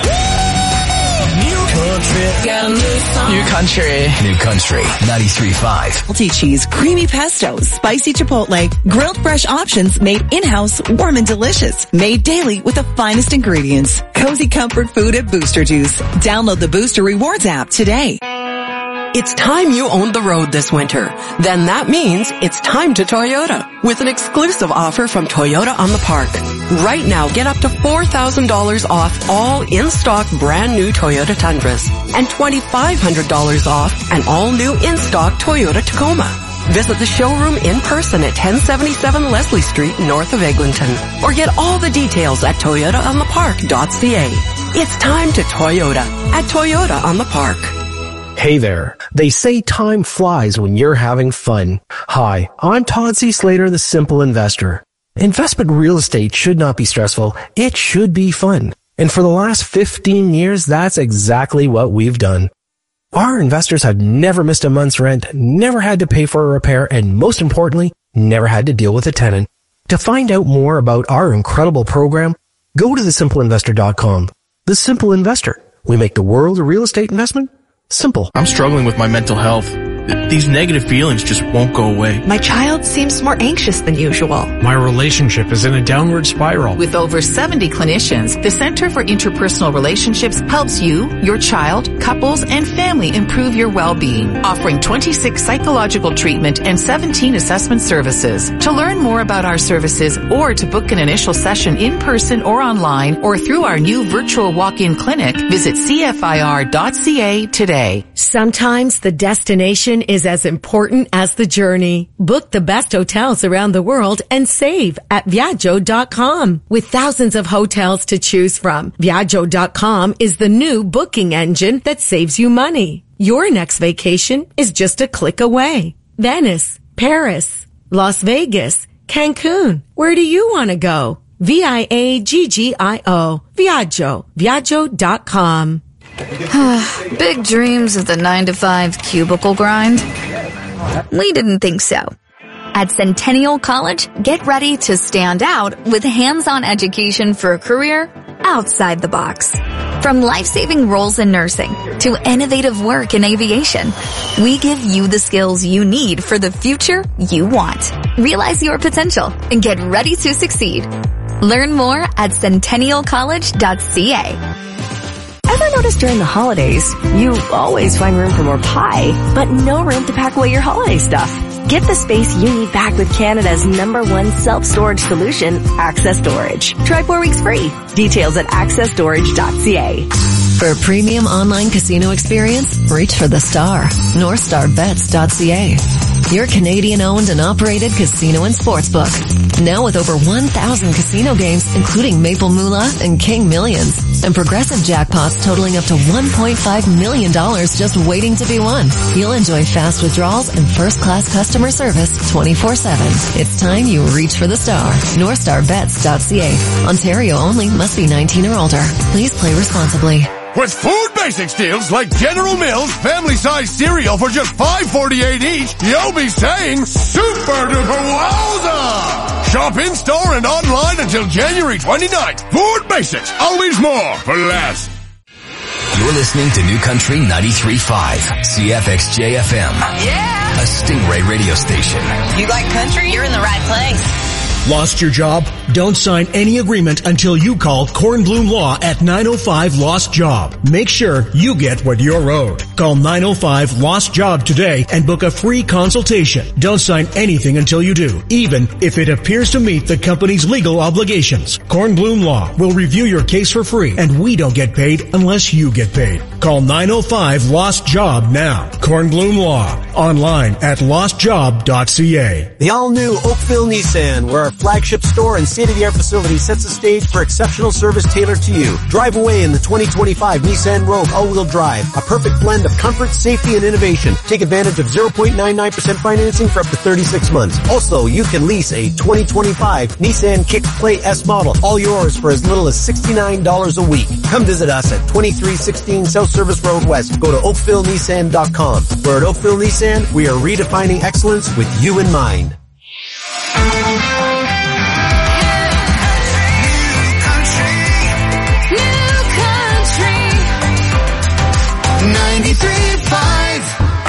New country. New Country ninety-three point five. Multi cheese, creamy pesto, spicy chipotle, grilled fresh options made in-house, warm and delicious. Made daily with the finest ingredients. Cozy comfort food at Booster Juice. Download the Booster Rewards app today. It's time you owned the road this winter. Then that means it's time to Toyota with an exclusive offer from Toyota on the Park. Right now, get up to four thousand dollars off all in-stock brand new Toyota Tundras and twenty-five hundred dollars off an all-new in-stock Toyota Tacoma. Visit the showroom in person at ten seventy-seven Leslie Street, north of Eglinton, or get all the details at toyota on the park dot c a. It's time to Toyota at Toyota on the Park. Hey there. They say time flies when you're having fun. Hi, I'm Todd C. Slater, the Simple Investor. Investment real estate should not be stressful. It should be fun. And for the last fifteen years, that's exactly what we've done. Our investors have never missed a month's rent, never had to pay for a repair, and most importantly, never had to deal with a tenant. To find out more about our incredible program, go to the simple investor dot com. The Simple Investor. We make the world of real estate investment simple. I'm struggling with my mental health. These negative feelings just won't go away. My child seems more anxious than usual. My relationship is in a downward spiral. With over seventy clinicians, the Center for Interpersonal Relationships helps you, your child, couples, and family improve your well-being, offering twenty-six psychological treatment and seventeen assessment services. To learn more about our services or to book an initial session in person or online or through our new virtual walk-in clinic, visit c f i r dot c a today. Sometimes the destination destination is as important as the journey. Book the best hotels around the world and save at Viaggio dot com. With thousands of hotels to choose from, Viaggio dot com is the new booking engine that saves you money. Your next vacation is just a click away. Venice, Paris, Las Vegas, Cancun. Where do you want to go? V I A G G I O. Viaggio. Viaggio dot com. Big dreams of the nine to five cubicle grind? We didn't think so. At Centennial College, get ready to stand out with hands-on education for a career outside the box. From life-saving roles in nursing to innovative work in aviation, we give you the skills you need for the future you want. Realize your potential and get ready to succeed. Learn more at centennial college dot c a. Ever noticed during the holidays, you always find room for more pie, but no room to pack away your holiday stuff? Get the space you need back with Canada's number one self-storage solution, Access Storage. Try four weeks free. Details at access storage dot c a. For a premium online casino experience, reach for the star. north star bets dot c a. Your Canadian-owned and operated casino and sportsbook. Now with over one thousand casino games, including Maple Moolah and King Millions. And progressive jackpots totaling up to one point five million dollars just waiting to be won. You'll enjoy fast withdrawals and first-class customer service twenty-four seven. It's time you reach for the star. north star bets dot c a. Ontario only. Must be nineteen or older. Please play responsibly. With Food Basics deals like General Mills family-size cereal for just five forty-eight each, you'll be saying super duper wowza! Shop in-store and online until January twenty-ninth. Food Basics, always more for less. You're listening to New Country ninety-three point five, C F X J F M. Yeah! A Stingray radio station. You like country? You're in the right place. Lost your job? Don't sign any agreement until you call Kornblum Law at nine oh five Lost Job. Make sure you get what you're owed. Call nine oh five Lost Job today and book a free consultation. Don't sign anything until you do, even if it appears to meet the company's legal obligations. Kornblum Law will review your case for free, and we don't get paid unless you get paid. Call nine oh five Lost Job now. Kornblum Law. Online at lost job dot c a. The all-new Oakville Nissan, where our flagship store and state-of-the-art facility sets the stage for exceptional service tailored to you. Drive away in the twenty twenty-five Nissan Rogue all-wheel drive, a perfect blend of comfort, safety, and innovation. Take advantage of zero point nine nine percent financing for up to thirty-six months. Also, you can lease a twenty twenty-five Nissan Kick Play S model, all yours for as little as sixty-nine dollars a week. Come visit us at twenty-three sixteen South Service Road West. Go to oakville nissan dot com. Where at Oakville Nissan, we are redefining excellence with you in mind. ninety-three point five.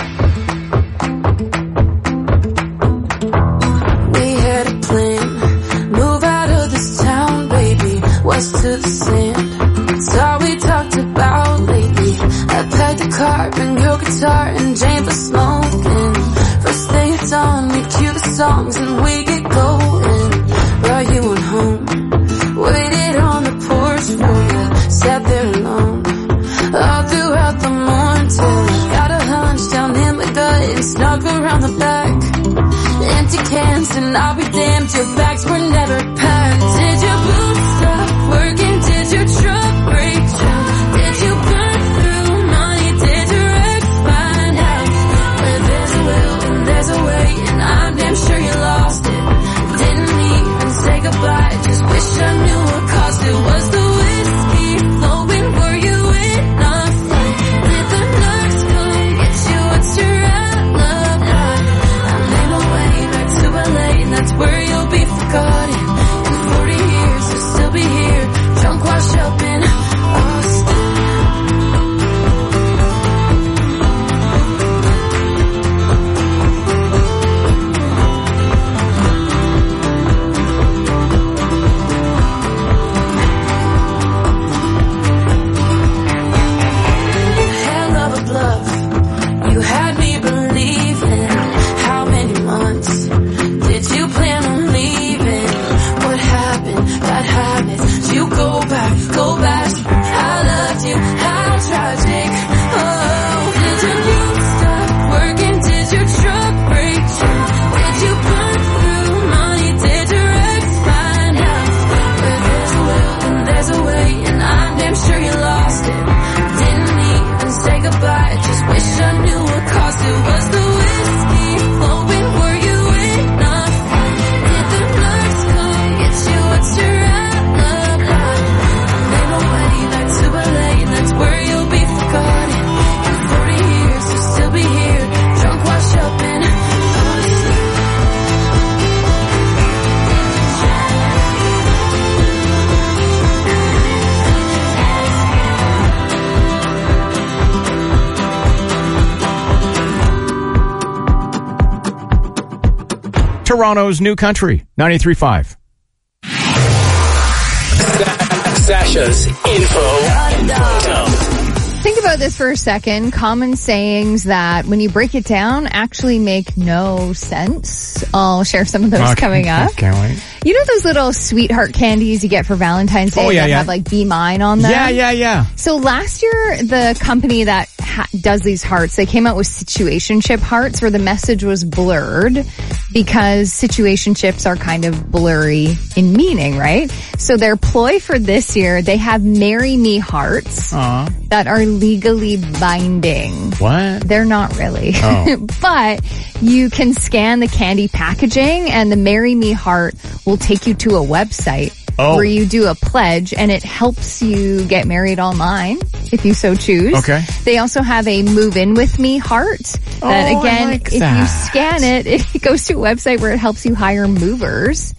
We had a plan, move out of this town, baby, west to the sand. It's all we talked about lately. I packed a car, bring your guitar, and Jane for smoking. First thing it's on, we cue the songs and we get going. Brought you on home, waited on the porch for you, sat there alone. All throughout the morning till I got a hunch down in my gut and snuck around the back. Empty cans and I'll be damned, your bags were never packed. Did your boots stop working? Did your truck break down? Did you burn through money? Did your ex find out? Where there's a will and there's a way, and I'm damn sure you lost it. Didn't even say goodbye, just wish I knew what caused it. Was the whiskey flowing? Were you in a fight? Did the nurse come get you? What's your alibi? I made my way back to L A, and that's where you'll be forgotten. Toronto's New Country, ninety-three point five. Sasha's info dump. Think about this for a second. Common sayings that, when you break it down, actually make no sense. I'll share some of those Okay. coming up. Can't wait. You know those little sweetheart candies you get for Valentine's Day Oh, yeah, that yeah. have like Be Mine on them? Yeah, yeah, yeah. So last year, the company that ha- does these hearts, they came out with situationship hearts where the message was blurred because situationships are kind of blurry in meaning, right? So their ploy for this year, they have Marry Me hearts Aw. that are legally binding. What? They're not really. Oh. But you can scan the candy packaging and the Marry Me heart will take you to a website Oh. where you do a pledge and it helps you get married online if you so choose. Okay. They also have a Move In With Me heart that, Oh, I again, like if that. you scan it, it goes to a website where it helps you hire movers.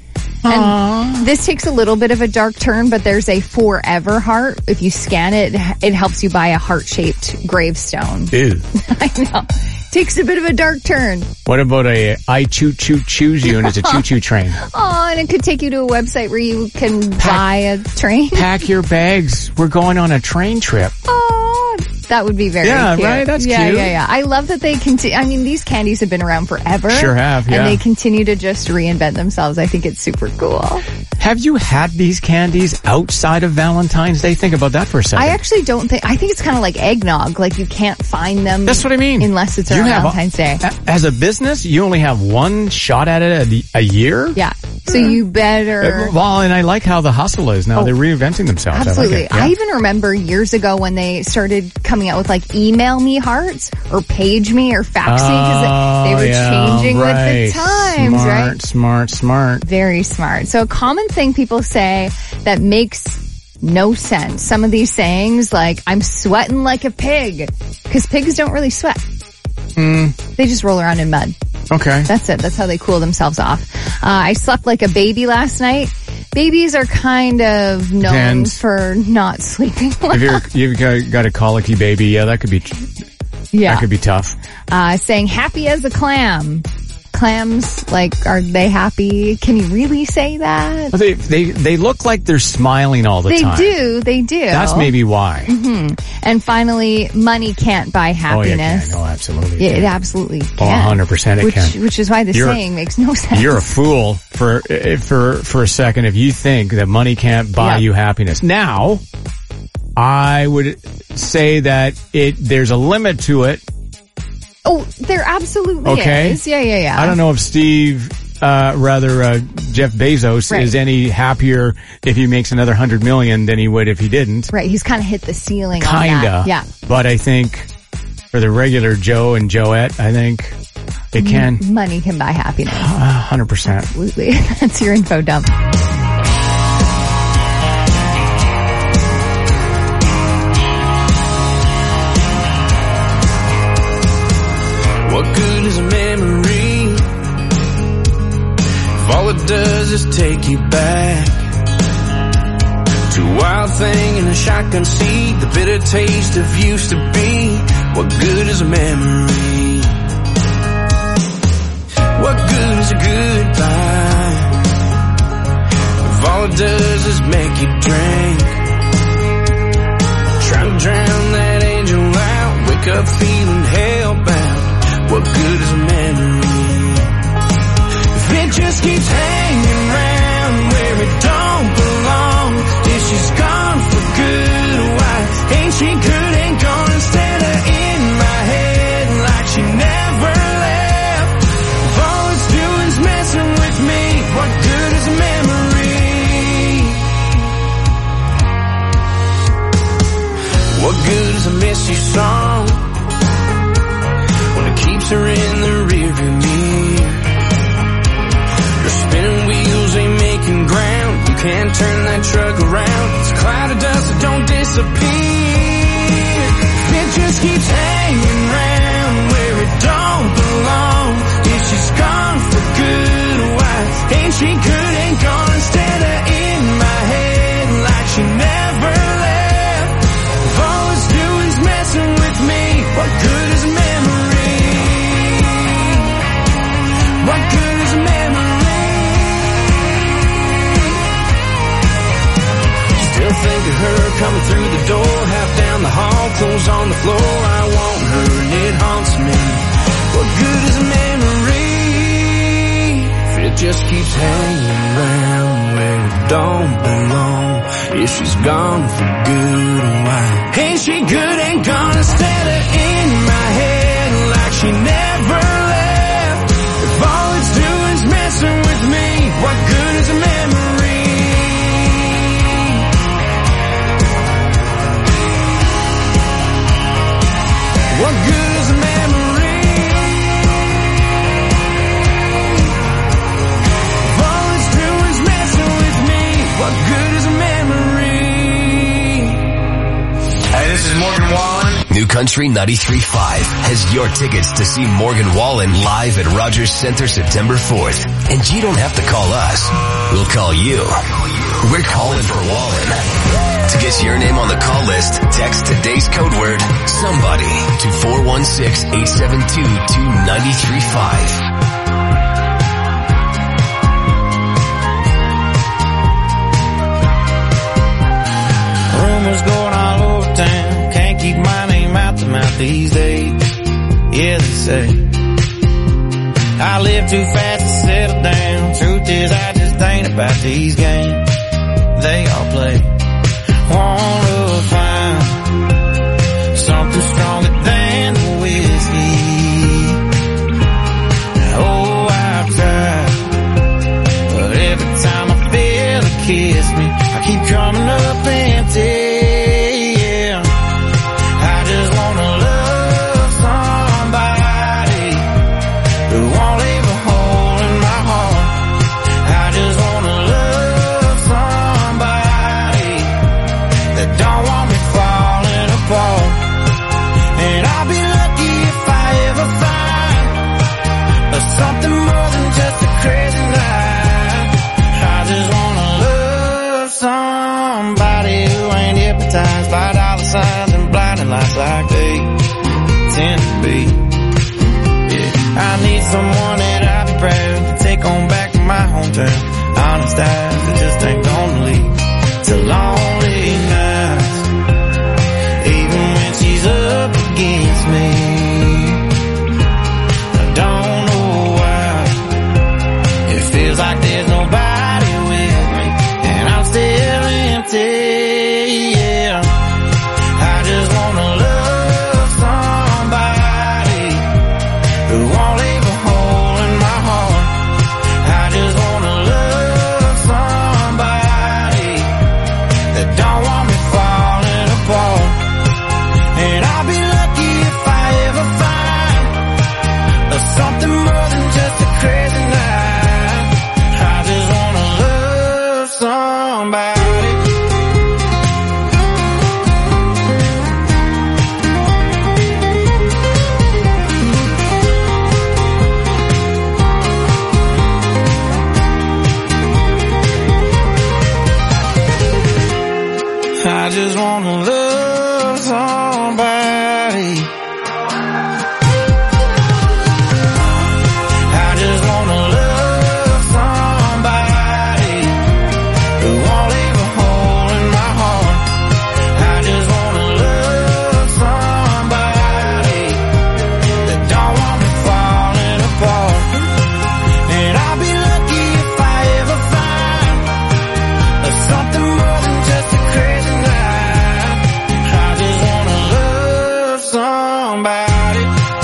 And this takes a little bit of a dark turn, but there's a Forever heart. If you scan it, it helps you buy a heart-shaped gravestone. Ew. I know. Takes a bit of a dark turn. What about a I choo choo choose you and it's a choo choo train? Oh, and it could take you to a website where you can buy a train. Pack your bags. We're going on a train trip. Oh, that would be very Yeah, cute. right? That's yeah, cute. Yeah, yeah, I love that they continue. I mean, these candies have been around forever. Sure have, yeah. And they continue to just reinvent themselves. I think it's super cool. Have you had these candies outside of Valentine's Day? Think about that for a second. I actually don't think, I think it's kind of like eggnog. Like you can't find them. That's what I mean. Unless it's You around have a- Valentine's Day. A- As a business, you only have one shot at it a, a year? Yeah. So you better. Uh, Well, and I like how the hustle is now. Oh. They're reinventing themselves. Absolutely. I, like it. Yeah. I even remember years ago when they started coming out with like email me hearts or page me or fax me because they, they were Oh, yeah, changing right. with the times, smart, right? Smart, smart, Very smart. So a common thing people say that makes no sense. Some of these sayings like, I'm sweating like a pig, because pigs don't really sweat. Mm, They just roll around in mud. okay. That's it. That's how they cool themselves off. Uh, I slept like a baby last night. Babies are kind of known Depends. for not sleeping well. If you're, you've got, got a colicky baby, yeah, that could be, Yeah. that could be tough. Uh, saying happy as a clam. Clams, like, are they happy? Can you really say that? Well, they, they, they look like they're smiling all the They time. do. They do. That's maybe why. hmm And finally, money can't buy Oh, yeah, happiness. can. Oh, absolutely. Yeah, can. it absolutely can. Oh, one hundred percent it which, can. Which is why the You're- saying makes no sense. You're a fool for for for a second if you think that money can't buy Yeah. you happiness. Now, I would say that it there's a limit to it. Oh, there absolutely Okay. is. Yeah, yeah, yeah. I don't know if Steve, uh, rather uh, Jeff Bezos, Right. is any happier if he makes another hundred million than he would if he didn't. Right, he's kind of hit the ceiling on Kinda. that. Yeah. But I think for the regular Joe and Joette, I think it can. M- money can buy happiness. one hundred percent. Absolutely. That's your info dump. What good is a memory if all it does is take you back to a wild thing in a shotgun seat, the bitter taste of used to be? What good is a memory? What good is a goodbye if all it does is make you drink? Try to drown that angel out, wake up feeling hellbound. What good is a memory if it just keeps hanging around where it don't belong? If she's gone for good, why ain't she good and gone instead of in my head like she never left? If all it's doing's messing with me, what good is a memory? What good is a miss you song when it keeps her in the rearview mirror? Your spinning wheels ain't making ground. You can't turn that truck around. It's a cloud of dust that don't disappear. It just keeps hanging around where it don't belong. If she's gone for good, why ain't she good and gone instead of in my head like she never left? If all it's doing's messing with me, what good is a memory? What good is a memory? she's hanging around where it don't belong. Yeah, she's gone for good. Why ain't she good? Ain't gonna stand her in my head like she never left. If all it's doing is messing with me, what good is a memory? What good is a memory? If all it's doing is messing with me, what good is a memory? Hey, this is Morgan Wallen. New Country ninety-three point five has your tickets to see Morgan Wallen live at Rogers Center September fourth. And you don't have to call us. We'll call you. We're calling for Wallen. To get your name on the call list, text today's code word, somebody, to four one six, eight seven two, two nine three five. Rumors going all over town, can't keep my name out the mouth these days. Yeah, they say I live too fast to settle down. Truth is, I just ain't about these games they all play. Wanna find something stronger than the whiskey. Oh, I've tried, but every time I feel it kiss me, I keep coming up empty. Yeah, I just wanna love somebody who won't leave a hole in my heart. I just wanna love somebody that don't want me falling apart. And I'll be lucky if I ever find something more than just a crazy night. I just wanna love somebody who ain't hypnotized by dollar signs and blinding lights like they tend to be. Yeah, I need someone that I'll be proud to take on back to my hometown. Honest eyes that just ain't gonna lead to lonely nights, even when she's up against me. I don't know why it feels like there's nobody with me, and I'm still empty. Yeah, I just wanna love somebody who won't leave a hole in my heart. I just wanna love somebody that don't want me falling apart. And I'll be lucky if I ever find something more than just a crazy night. I just wanna love somebody. I just wanna love somebody. I just wanna love somebody who won't leave a hole in my heart. I just wanna love somebody that don't want me falling apart. And I'll be lucky if I ever find something more than just a crazy night. I just wanna love somebody.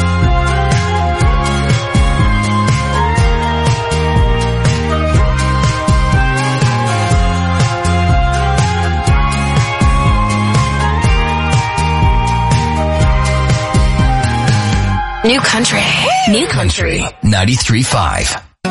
New Country. New Country ninety-three point five.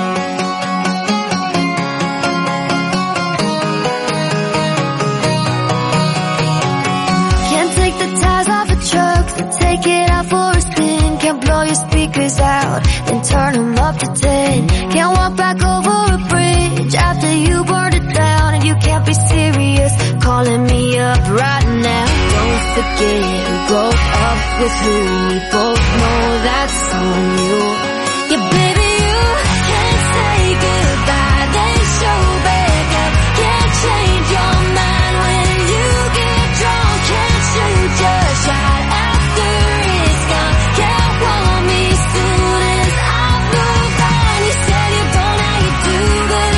Can't take the tires off a truck, so take it out for a spin. Can't blow your speakers out, then turn them up to ten. Can't walk back over a bridge after you burned it down. And you can't be serious, calling me up right now. Don't forget we broke up with who we both know that's on you. Yeah, baby, you can't say goodbye, then show back up. Can't change your mind when you get drunk. Can't shoot your shot after it's gone. Can't want me soon as I move on. You said you don't know how you do, but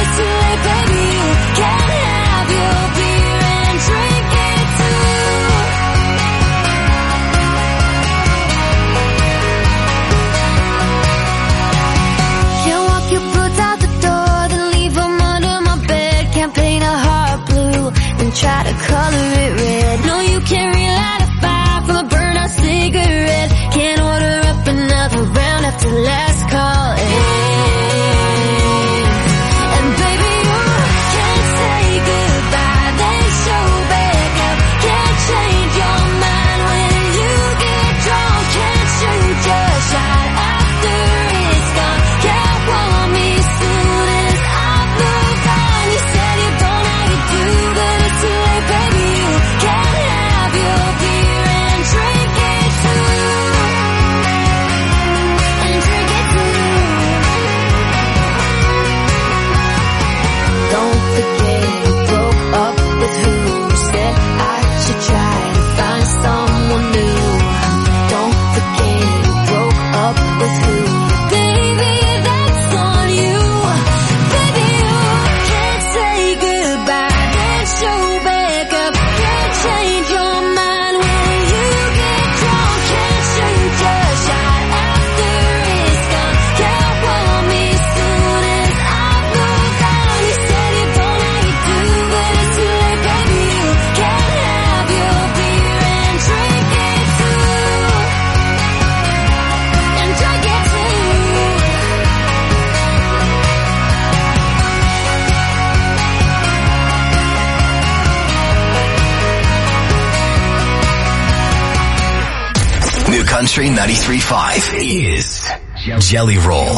Country ninety-three point five is Jelly Roll.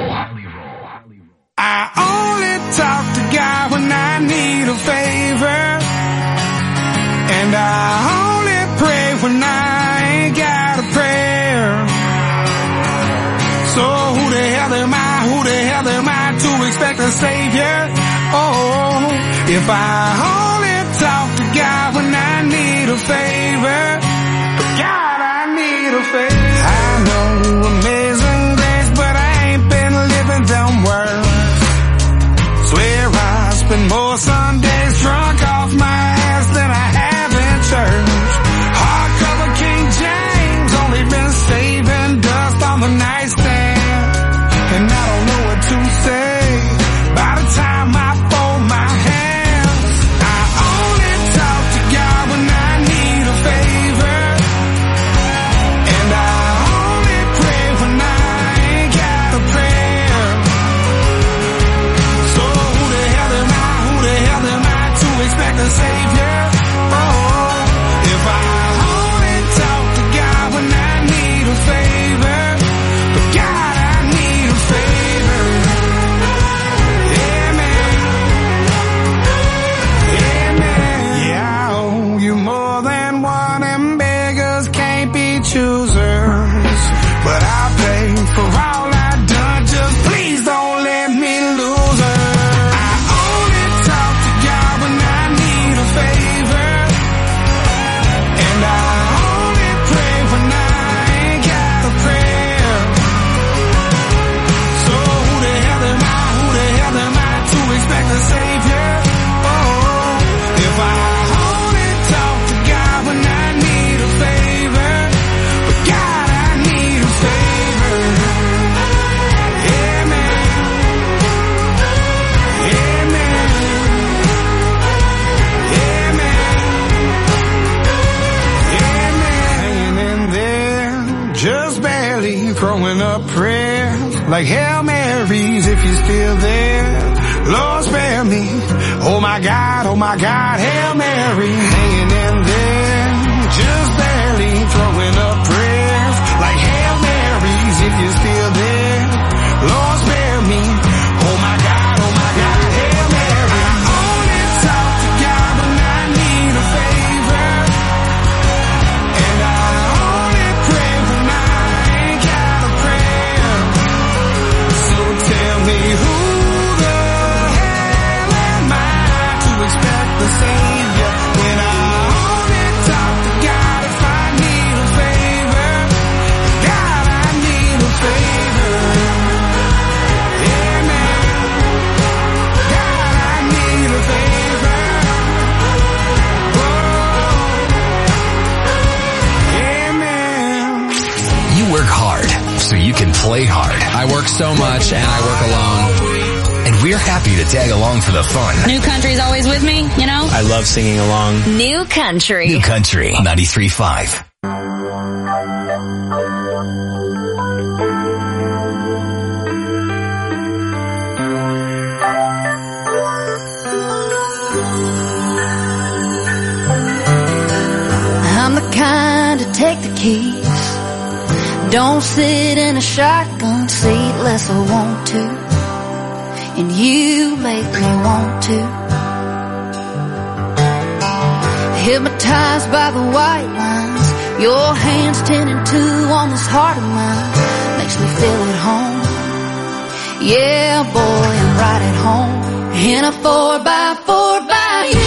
I only talk to God when I need a favor, and I only pray when I ain't got a prayer. So who the hell am I, who the hell am I to expect a savior? Oh, if I only talk to God when I need a favor, God, I need a favor. I know amazing grace, but I ain't been living down words. Swear I spend more Sundays drunk off my ass than I have in church. Hardcover King James, only been saving dust on the nightstand, and I don't know what to say by the time I fold my hands. I only talk to God when I need a favor, and I only pray when I ain't got a prayer. So who the hell am I, who the hell am I to expect a savior? Oh, if I only talk to God when I need a favor, but God, I need a favor. Yeah, man. Yeah, man. Yeah, I owe you more than one, and beggars can't be choosers. But I'll pay for all I've done, just please don't let me lose her. I only talk to God when I need a favor, and I only pray when I ain't got a prayer. So who the hell am I, who the hell am I to expect a savior? Oh, if I only talk to God when I need a favor, but God, I need a favor. Yeah, man. Yeah, man. Yeah, man. Yeah, man. Hanging in there, just barely throwing up prayers like Hail Marys if you're still there. Lord, spare me. Oh my God, oh my God, Hail Mary. Hanging in there, just barely throwing up prayers like Hail Marys if you're still there. Lord, spare me. Oh my God, oh my God, Hail Mary. I only talk to God when I need a favor, and I only pray when I ain't got a prayer. So tell me who the hell am I to expect the savior when I only talk to God if I need a favor? God, I need a favor. Yeah, man. God, I need a favor. Oh, yeah, man. You work hard so you can play hard. I work so much and I work alone. And we're happy to tag along for the fun. New country's always with me, you know? I love singing along. New country. New Country ninety-three point five. I'm the kind to take the keys, don't sit in a shotgun seat unless I want to, and you make me want to. Hypnotized by the white lines, your hands ten and two on this heart of mine, makes me feel at home. Yeah, boy, I'm right at home in a four by four by you.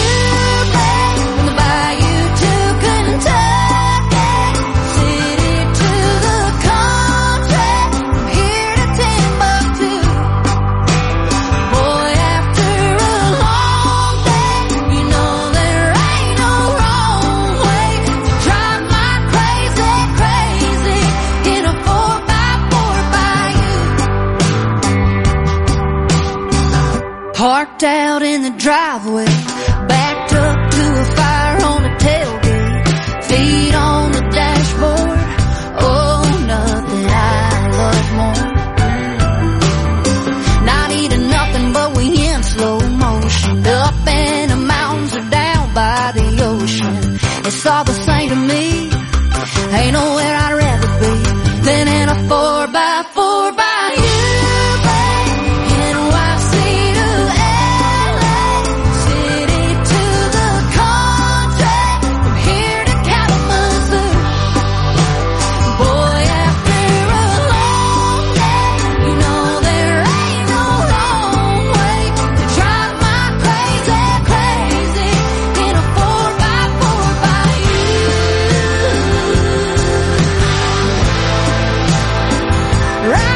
Parked out in the driveway, backed up to a fire on the tailgate, feet on the dashboard. Oh, nothing I love more. Not eating nothing, but we in slow motion, up in the mountains or down by the ocean. It's all the same to me, ain't nowhere I'd rather be. Right.